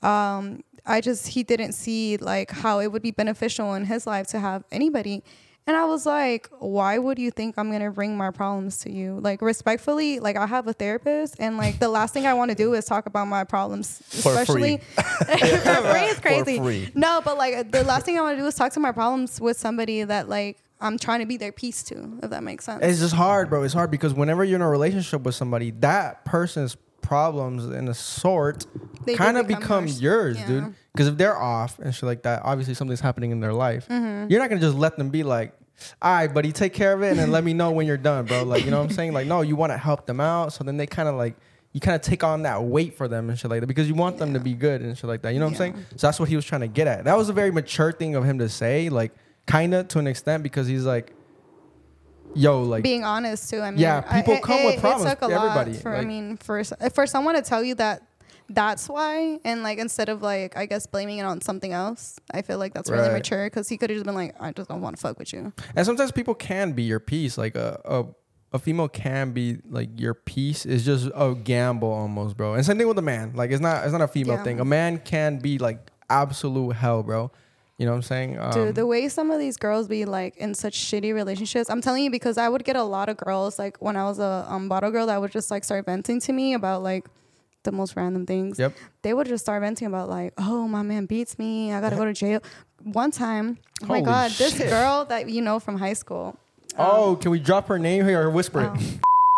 he didn't see like how it would be beneficial in his life to have anybody. And I was like, why would you think I'm going to bring my problems to you? Like, respectfully, like, I have a therapist, and, like, the last thing I want to do is talk about my problems. Especially for free. For free is crazy. For free. No, but, like, the last thing I want to do is talk to my problems with somebody that, like, I'm trying to be their piece to, if that makes sense. It's just hard, bro. It's hard because whenever you're in a relationship with somebody, that person's problems in a sort kind of become yours, dude. Because if they're off and shit like that, obviously something's happening in their life. Mm-hmm. You're not going to just let them be like, all right, buddy, take care of it and then let me know when you're done, bro. Like, you know what I'm saying? Like, no, you want to help them out. So then they kind of like, you kind of take on that weight for them and shit like that because you want them to be good and shit like that. You know what I'm saying? So that's what he was trying to get at. That was a very mature thing of him to say, like, kind of to an extent, because he's like, yo, like being honest too. I mean, yeah, people come with problems. It took a lot for someone to tell you that that's why, and like instead of like I guess blaming it on something else, I feel like that's really mature, because he could have just been like, I just don't want to fuck with you. And sometimes people can be your piece, like a female can be like your piece. Is just a gamble almost, bro. And same thing with a man. Like it's not a female thing. A man can be like absolute hell, bro. You know what I'm saying? Dude, the way some of these girls be like in such shitty relationships, I'm telling you, because I would get a lot of girls like when I was a bottle girl that would just like start venting to me about like the most random things. Yep. They would just start venting about like, oh, my man beats me, I gotta go to jail. One time, oh my God, this girl that you know from high school. Can we drop her name here or whisper it?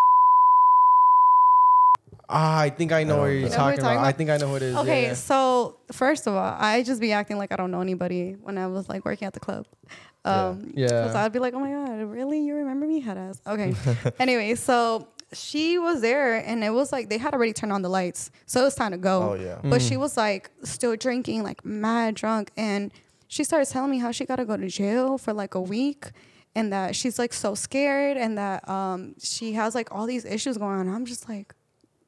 I think I know what you're talking about. I think I know who it is. Okay, so first of all, I just be acting like I don't know anybody when I was like working at the club. Because I'd be like, oh my God, really? You remember me? Head ass. Okay. Anyway, so she was there, and it was like they had already turned on the lights, so it was time to go. Oh yeah. But she was like still drinking, like mad drunk, and she started telling me how she got to go to jail for like a week, and that she's like so scared, and that she has like all these issues going on. I'm just like,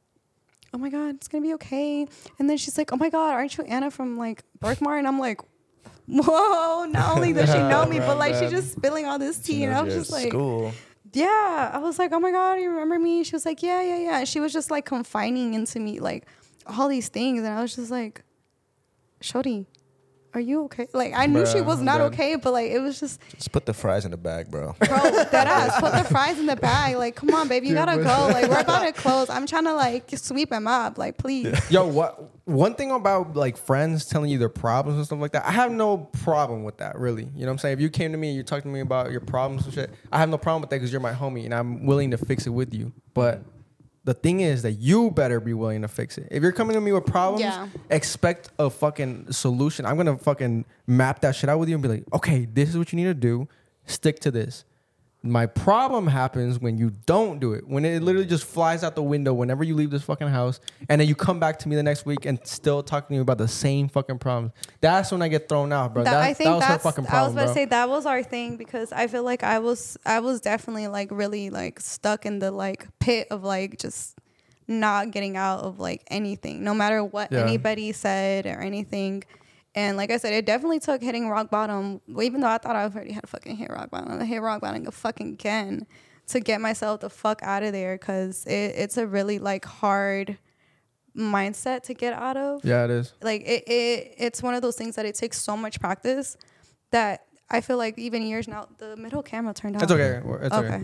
oh my God, it's gonna be okay. And then she's like, oh my God, aren't you Anna from like Birthmark? And I'm like, whoa, not only does she know me, but like she's just spilling all this tea. And I was just like, yeah. I was like, oh my God, you remember me? She was like, yeah. And she was just like confiding into me like all these things. And I was just like, shorty, are you okay? Like, I knew she was not okay, but like, it was just put the fries in the bag, bro. Bro, that ass, put the fries in the bag. Like, come on, baby, you gotta go. Like, we're about to close. I'm trying to like sweep him up. Like, please. Yo, what? One thing about like friends telling you their problems and stuff like that, I have no problem with that, really. You know what I'm saying? If you came to me and you talked to me about your problems and shit, I have no problem with that because you're my homie and I'm willing to fix it with you. But the thing is that you better be willing to fix it. If you're coming to me with problems, expect a fucking solution. I'm going to fucking map that shit out with you and be like, okay, this is what you need to do. Stick to this. My problem happens when you don't do it. When it literally just flies out the window whenever you leave this fucking house, and then you come back to me the next week and still talking to me about the same fucking problems. That's when I get thrown out, bro. That was her fucking problem, I was about to say that was our thing, because I feel like I was definitely like really like stuck in the like pit of like just not getting out of like anything, no matter what anybody said or anything. And like I said, it definitely took hitting rock bottom, even though I thought I already had fucking hit rock bottom. I hit rock bottom fucking again to get myself the fuck out of there, because it's a really like hard mindset to get out of. Yeah, it is. Like it's one of those things that it takes so much practice that I feel like even years now, the middle camera turned off. It's okay. It's okay.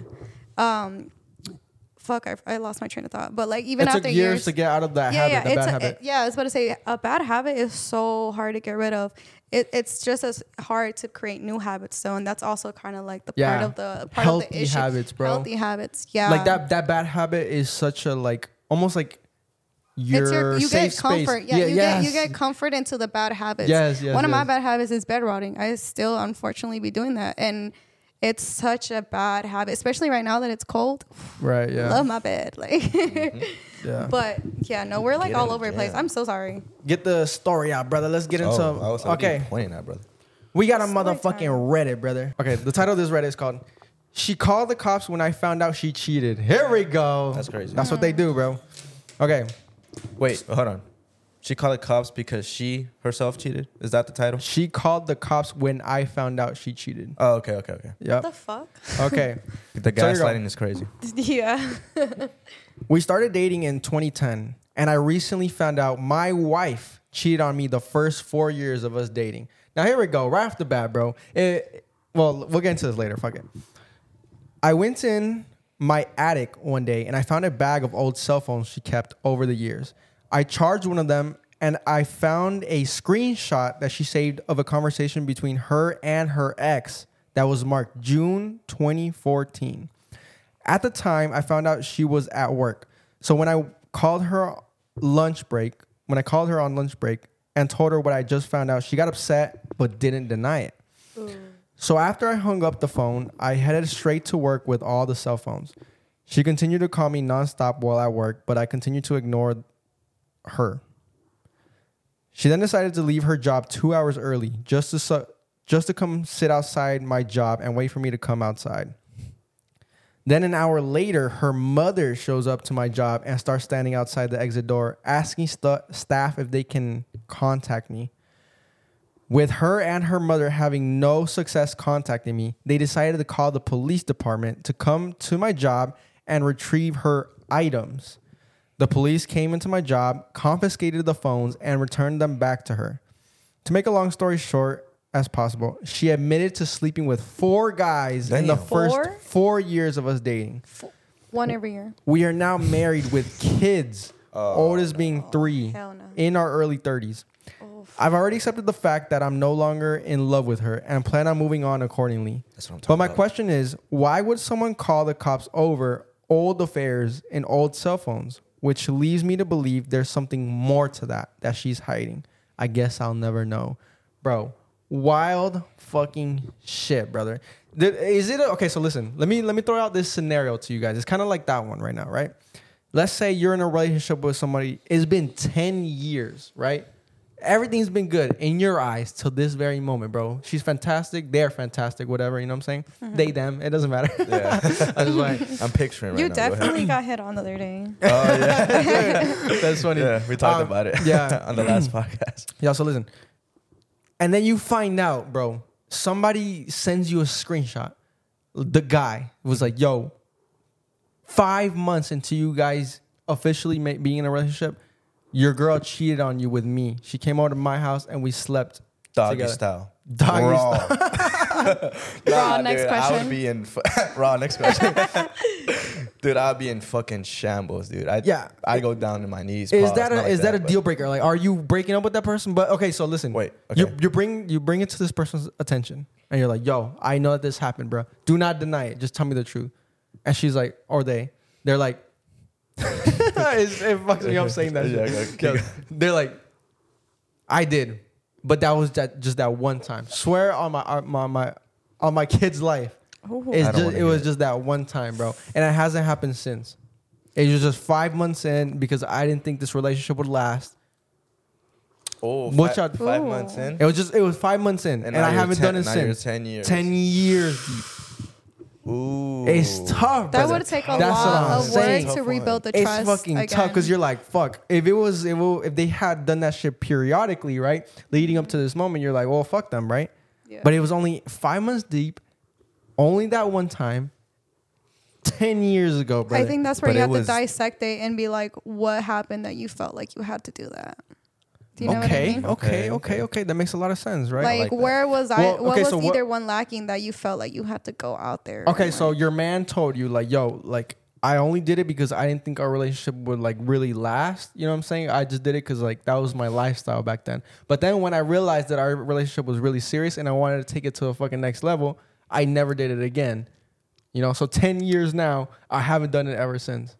Fuck, I lost my train of thought. But like even it after took years to get out of that habit, the bad habit. I was about to say a bad habit is so hard to get rid of. It's just as hard to create new habits. So, and that's also kind of like the part of the healthy issue. Habits, bro. Healthy habits, yeah. Like that bad habit is such a like almost like you get comfort. Space. Yeah, you get comfort into the bad habits. Yes. One of my bad habits is bed rotting. I still unfortunately be doing that, and it's such a bad habit, especially right now that it's cold. Right. Yeah. Love my bed, like. Yeah. But yeah, no, we're like all over the place. I'm so sorry. Get the story out, brother. Let's get into. Okay. Pointing at, brother. We got a motherfucking Reddit, brother. Okay. The title of this Reddit is called "She Called the Cops When I Found Out She Cheated." Here we go. That's crazy. That's what they do, bro. Okay. Wait, hold on. She called the cops because she herself cheated? Is that the title? She called the cops when I found out she cheated. Oh, okay. Yep. What the fuck? Okay. The gaslighting is crazy. Yeah. We started dating in 2010, and I recently found out my wife cheated on me the first 4 years of us dating. Now, here we go. Right off the bat, bro. Well, we'll get into this later. Fuck it. I went in my attic one day, and I found a bag of old cell phones she kept over the years. I charged one of them, and I found a screenshot that she saved of a conversation between her and her ex that was marked June 2014. At the time, I found out she was at work. So when I called her on lunch break and told her what I just found out, she got upset but didn't deny it. So after I hung up the phone, I headed straight to work with all the cell phones. She continued to call me nonstop while at work, but I continued to ignore her. She then decided to leave her job 2 hours early just to come sit outside my job and wait for me to come outside. Then an hour later, her mother shows up to my job and starts standing outside the exit door, asking staff if they can contact me. With her and her mother having no success contacting me, they decided to call the police department to come to my job and retrieve her items. The police came into my job, confiscated the phones, and returned them back to her. To make a long story short as possible, she admitted to sleeping with 4 guys in the first 4 years of us dating. One every year. We are now married with kids, oldest being 3, in our early 30s. I've already accepted the fact that I'm no longer in love with her and plan on moving on accordingly. That's what I'm talking But my about. question is, why would someone call the cops over old affairs and old cell phones? Which leads me to believe there's something more to that she's hiding. I guess I'll never know. Bro, wild fucking shit, brother. Is it okay, so listen, let me throw out this scenario to you guys. It's kind of like that one right now, right? Let's say you're in a relationship with somebody. It's been 10 years, right? Everything's been good in your eyes till this very moment, bro. She's fantastic. They're fantastic. Whatever, you know what I'm saying? Mm-hmm. They, them. It doesn't matter. Yeah. I'm picturing right you now. definitely got hit on the other day. Oh, yeah. That's funny. Yeah, we talked about it. Yeah. On the last podcast. Yeah, so listen. And then you find out, bro, somebody sends you a screenshot. The guy was like, yo, 5 months into you guys officially being in a relationship, your girl cheated on you with me. She came over to my house and we slept Doggy together. style. Doggy style. Raw, next question. I would be in raw. Next question. Dude, I'd be in fucking shambles, dude. I'd go down to my knees. Is that a deal breaker? Like, are you breaking up with that person? But okay, so listen. Wait. Okay. You bring it to this person's attention, and you're like, "Yo, I know that this happened, bro. Do not deny it. Just tell me the truth." And she's like, they're like, it fucks me up saying that. Yeah, they're like, I did, but that was just that one time. Swear on my kid's life. It was just that one time, bro, and it hasn't happened since. It was just 5 months in because I didn't think this relationship would last. Oh, 5 months in. It was 5 months in, and I haven't done it since. 10 years. 10 years deep. Ooh, it's tough. That would take a lot of work to rebuild the trust. It's fucking tough because you're like, fuck. If they had done that shit periodically, right, leading up to this moment, you're like, well, fuck them, right? Yeah. But it was only 5 months deep, only that one time, 10 years ago, brother. I think that's where you have to dissect it and be like, what happened that you felt like you had to do that? Do you know what I mean? Okay. That makes a lot of sense, right? Like where was I? What was either one lacking that you felt like you had to go out there? Okay, so your man told you like, yo, like I only did it because I didn't think our relationship would like really last. You know what I'm saying? I just did it because like that was my lifestyle back then. But then when I realized that our relationship was really serious and I wanted to take it to a fucking next level, I never did it again. You know, so 10 years now, I haven't done it ever since.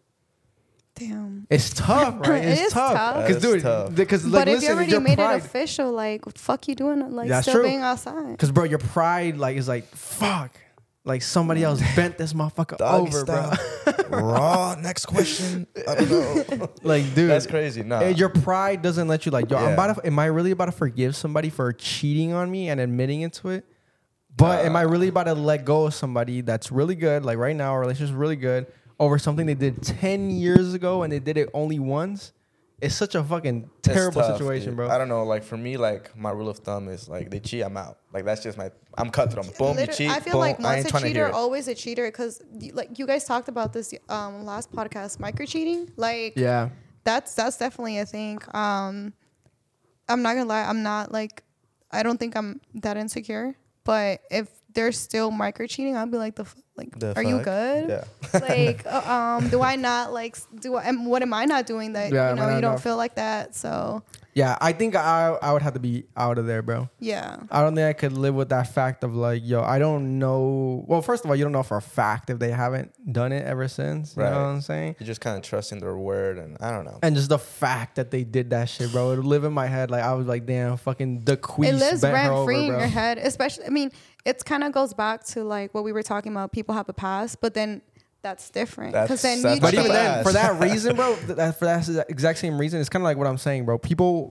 Damn. It's tough, right? It's tough. Because, dude, because like, but if you already made it official, like, what the fuck you doing? Like, that's still true. Being outside. Because, bro, your pride, like, is like, fuck. Like, somebody else bent this motherfucker over, bro. Raw. Next question. I don't know. Like, dude, that's crazy. Nah. Your pride doesn't let you, like, yo, am I really about to forgive somebody for cheating on me and admitting into it? But am I really about to let go of somebody that's really good? Like, right now, our relationship is really good. Over something they did 10 years ago and they did it only once. It's such a fucking terrible situation, dude. Bro. I don't know. Like, for me, like, my rule of thumb is, like, they cheat, I'm out. Like, that's just I'm cutthroat. Boom, you cheat, I feel boom, like once a cheater, always a cheater. Because, like, you guys talked about this last podcast, micro-cheating. Like, yeah, that's definitely a thing. I'm not going to lie. I'm not, like, I don't think I'm that insecure. But if there's still micro-cheating, I'll be like, are you good? Yeah. Like, do I not like what am I not doing that you don't feel like that? So yeah, I think I would have to be out of there, bro. Yeah. I don't think I could live with that fact of like, yo, I don't know. Well, first of all, you don't know for a fact if they haven't done it ever since. You know what I'm saying? You're just kind of trusting their word, and I don't know. And just the fact that they did that shit, bro, it would live in my head. Like, I was like, damn, fucking the queen. It lives rent free in your head, especially. I mean, it kind of goes back to like what we were talking about. People have a past, but then that's different. Because then you but even then, for that reason, bro, for that exact same reason, it's kind of like what I'm saying, bro.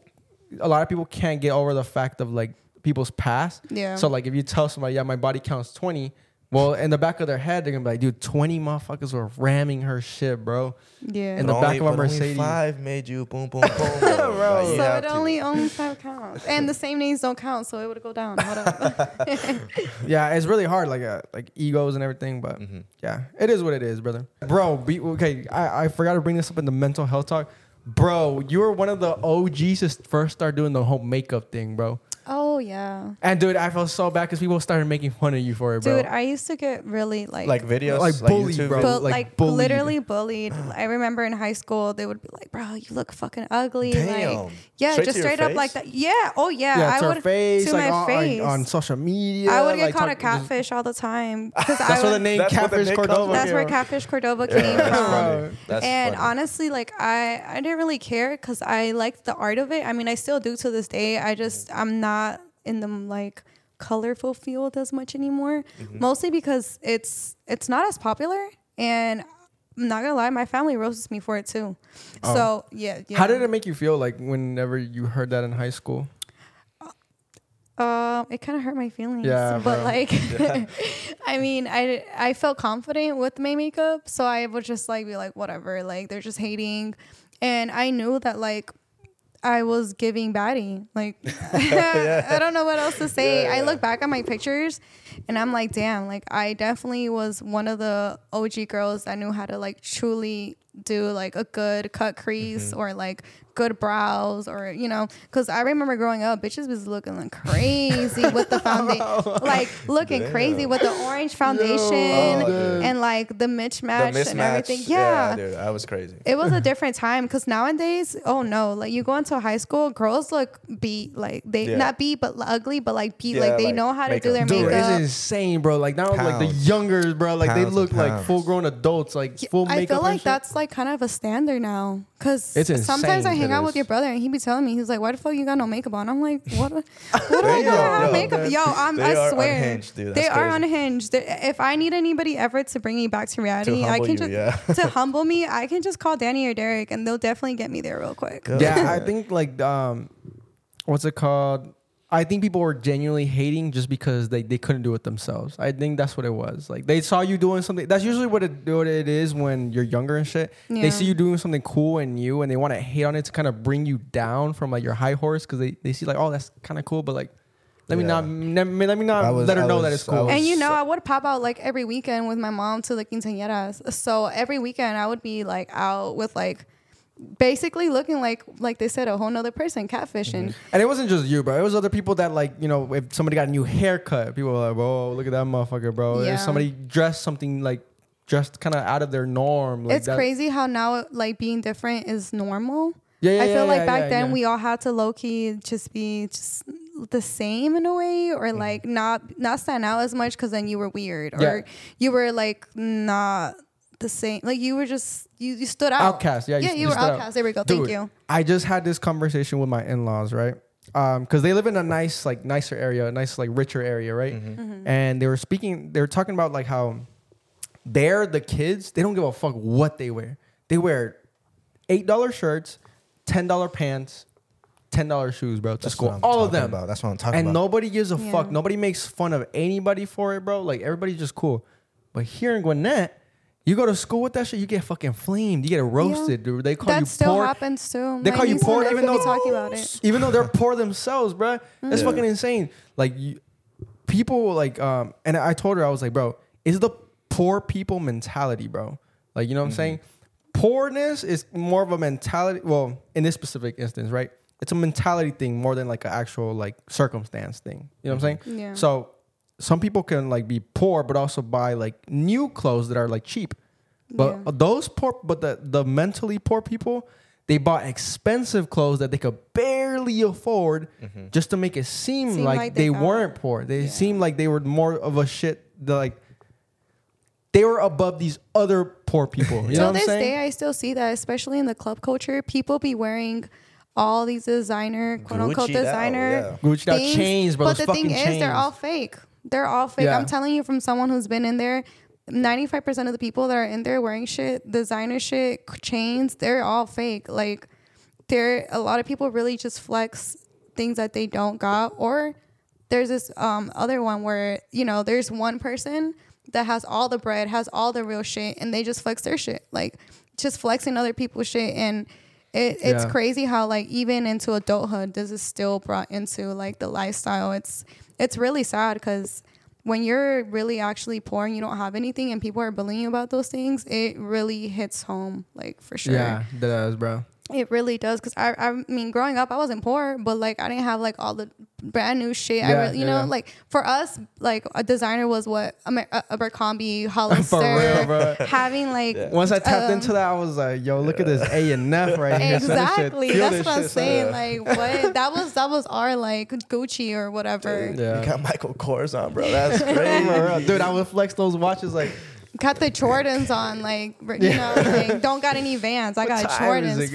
A lot of people can't get over the fact of like people's past. Yeah. So like if you tell somebody, yeah, my body counts 20, well, in the back of their head, they're gonna be like, dude, 20 motherfuckers were ramming her shit, bro. Yeah. In the back of a Mercedes. Only 5 made you boom, boom, boom, bro. So it only 5 counts. And the same names don't count, so it would go down. Yeah, it's really hard, like egos and everything, but yeah, it is what it is, brother. Bro, okay, I forgot to bring this up in the mental health talk. Bro, you were one of the OGs to first start doing the whole makeup thing, bro. Oh, yeah. And, dude, I felt so bad because people started making fun of you for it, bro. Dude, I used to get really, like videos? Like bullied, YouTube bro. Like bullied. Literally bullied. I remember in high school, they would be like, bro, you look fucking ugly. Damn. Like, yeah, just straight up like that. Yeah. Oh, yeah. Yeah, to her face. To like my face. On social media. I would get caught a catfish all the time. That's where the name Catfish Cordova. That's where Catfish Cordova came from. That's and funny. honestly, like, I didn't really care because I liked the art of it. I mean, I still do to this day. I'm not in the like colorful field as much anymore, mostly because it's not as popular, and I'm not gonna lie, my family roasts me for it too. So yeah. How did it make you feel like whenever you heard that in high school? It kind of hurt my feelings. Yeah, but bro. like I mean, I felt confident with my makeup, so I would just like be like, whatever, like they're just hating. And I knew that like I was giving baddie. Like, I don't know what else to say. Yeah. I look back at my pictures and I'm like, damn, like I definitely was one of the OG girls that knew how to like truly do like a good cut crease or like good brows, or you know, because I remember growing up, bitches was looking like crazy with the foundation, like looking crazy with the orange foundation and like the mismatch and everything. Yeah, dude, I was crazy. It was a different time because nowadays, oh no, like you go into high school, girls look beat, like they not beat but ugly, but like beat, like they know how to do their makeup. It's insane, bro. Like now, like the youngers, bro, like they look like full grown adults, like full makeup. I feel like that's like kind of a standard now, because sometimes I hang out with your brother and he be telling me, he's like, why the fuck you got no makeup on? I'm like, what do I have makeup? Yo, I swear unhinged, dude. They are unhinged. If I need anybody ever to bring me back to reality, I can just to humble me, I can just call Danny or Derek and they'll definitely get me there real quick. Yeah, I think like what's it called? I think people were genuinely hating just because they couldn't do it themselves. I think that's what it was. Like they saw you doing something. That's usually what it is when you're younger and shit. Yeah. They see you doing something cool and new, and they want to hate on it to kind of bring you down from like your high horse, because they see like, oh, that's kind of cool, but like Let me not let her know that it's cool. And I would pop out like every weekend with my mom to the quinceañeras. So every weekend I would be like out with like basically looking like they said, a whole nother person, catfishing. And it wasn't just you, bro. It was other people that like, if somebody got a new haircut, people were like, "Whoa, look at that motherfucker, bro." Yeah. If somebody dressed kind of out of their norm. Like it's crazy how now like being different is normal. I feel like back then we all had to low key just be the same in a way, or like not stand out as much because then you were weird, or you were like not the same. Like you were just you stood out. Outcast, you were outcast. There we go. Dude, thank you. I just had this conversation with my in-laws, right? Because they live in a nice, like nicer area, a nice like richer area, right? And they were talking about like how the kids, they don't give a fuck what they wear. They wear $8 shirts, $10 pants, $10 shoes, bro, to school. All of them. That's what I'm talking about. And nobody gives a fuck. Nobody makes fun of anybody for it, bro. Like, everybody's just cool. But here in Gwinnett, you go to school with that shit, you get fucking flamed. You get roasted, dude. They call you poor. That still happens too. They call you poor even though they're poor themselves, bro. That's fucking insane. Like, people like, and I told her, I was like, bro, it's the poor people mentality, bro. Like, you know what I'm saying? Poorness is more of a mentality. Well, in this specific instance, right? It's a mentality thing more than like an actual like circumstance thing. You know what I'm saying? Yeah. So some people can like be poor, but also buy like new clothes that are like cheap. But those poor, but the mentally poor people, they bought expensive clothes that they could barely afford just to make it seem like they weren't poor. They seemed like they were more of a shit. Like they were above these other poor people. You know what I'm saying? To this day, I still see that, especially in the club culture. People be wearing all these designer, quote unquote designer Gucci out chains, bro. But the thing is, they're all fake. They're all fake. I'm telling you from someone who's been in there. 95% of the people that are in there wearing shit, designer shit, chains, they're all fake. Like, a lot of people really just flex things that they don't got. Or there's this other one where, there's one person that has all the bread, has all the real shit, and they just flex their shit. Like, just flexing other people's shit. And it's crazy how, like, even into adulthood, this is still brought into, like, the lifestyle. It's really sad because when you're really actually poor and you don't have anything and people are bullying you about those things, it really hits home, like, for sure. Yeah, that does, bro. It really does. Because, I mean, growing up, I wasn't poor, but, like, I didn't have, like, all the brand new shit. Like, for us, like, a designer was what? Abercrombie, Hollister. For real, bro. Having, like... Once I tapped into that, I was like, yo, look at this A&F right here. Exactly. That's what I'm saying. Like, what? That was our, like, Gucci or whatever. Dude, you got Michael Kors on, bro. That's crazy. Dude, I would flex those watches, like... Got the Jordans on, like, like, don't got any Vans. I got Jordans,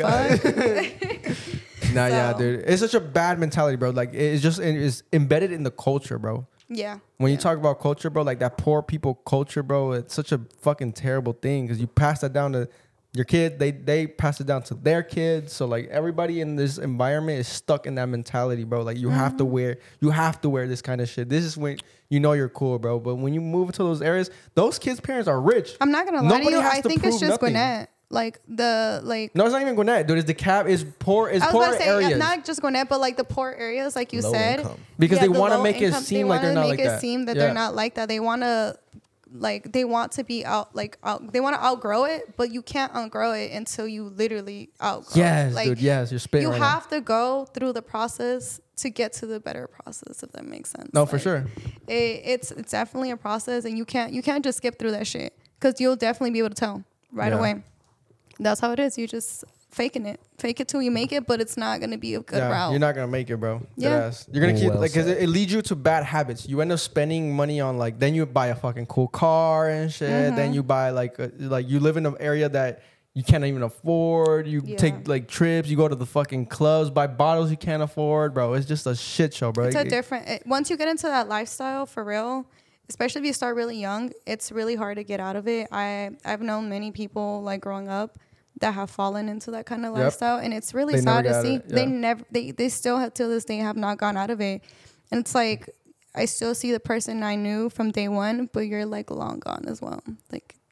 fuck. Yeah, dude. It's such a bad mentality, bro. Like, it's embedded in the culture, bro. Yeah. When you talk about culture, bro, like that poor people culture, bro, it's such a fucking terrible thing because you pass that down to your kids. They pass it down to their kids. So, like, everybody in this environment is stuck in that mentality, bro. Like, you have to wear this kind of shit. This is when you're cool, bro. But when you move into those areas, those kids' parents are rich. I'm not gonna lie to you. I think it's just Gwinnett. No, it's not even Gwinnett, dude. It's the cap is poor. It's poor areas. Not just Gwinnett, but like the poor areas, like you said, because they want to make it seem like they're not like that. They want to make it seem that they're not like that. They want to. Like, they want to be they want to outgrow it, but you can't outgrow it until you literally outgrow it. Like, dude, yes, you're spitting. You have to go through the process to get to the better process, if that makes sense. No, for sure. It's definitely a process, and you can't just skip through that shit because you'll definitely be able to tell right away. That's how it is. You just fake it till you make it, but it's not gonna be a good route. You're not gonna make it, bro. You're gonna keep because it leads you to bad habits. You end up spending money on then you buy a fucking cool car and shit. Then you buy like you live in an area that you can't even afford. You take like trips. You go to the fucking clubs, buy bottles you can't afford, bro. It's just a shit show, bro. It's once you get into that lifestyle for real. Especially if you start really young, it's really hard to get out of it. I've known many people like growing up that have fallen into that kind of lifestyle, and it's really sad to see. They still to this day have not gone out of it, and it's like I still see the person I knew from day one, but you're like long gone as well. Like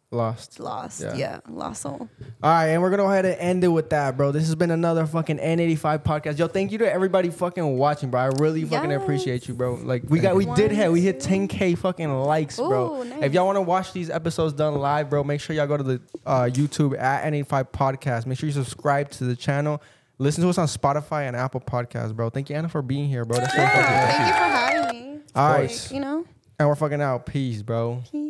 Lost. Yeah, lost soul. All right, and we're gonna go ahead and end it with that, bro. This has been another fucking N85 podcast. Yo, thank you to everybody fucking watching, bro. I really fucking appreciate you, bro. Like we hit 10K fucking likes, bro. Nice. If y'all want to watch these episodes done live, bro, make sure y'all go to the YouTube at N85 podcast. Make sure you subscribe to the channel. Listen to us on Spotify and Apple Podcasts, bro. Thank you, Anna, for being here, bro. That's Thank you for having me. All right, and we're fucking out. Peace, bro. Peace.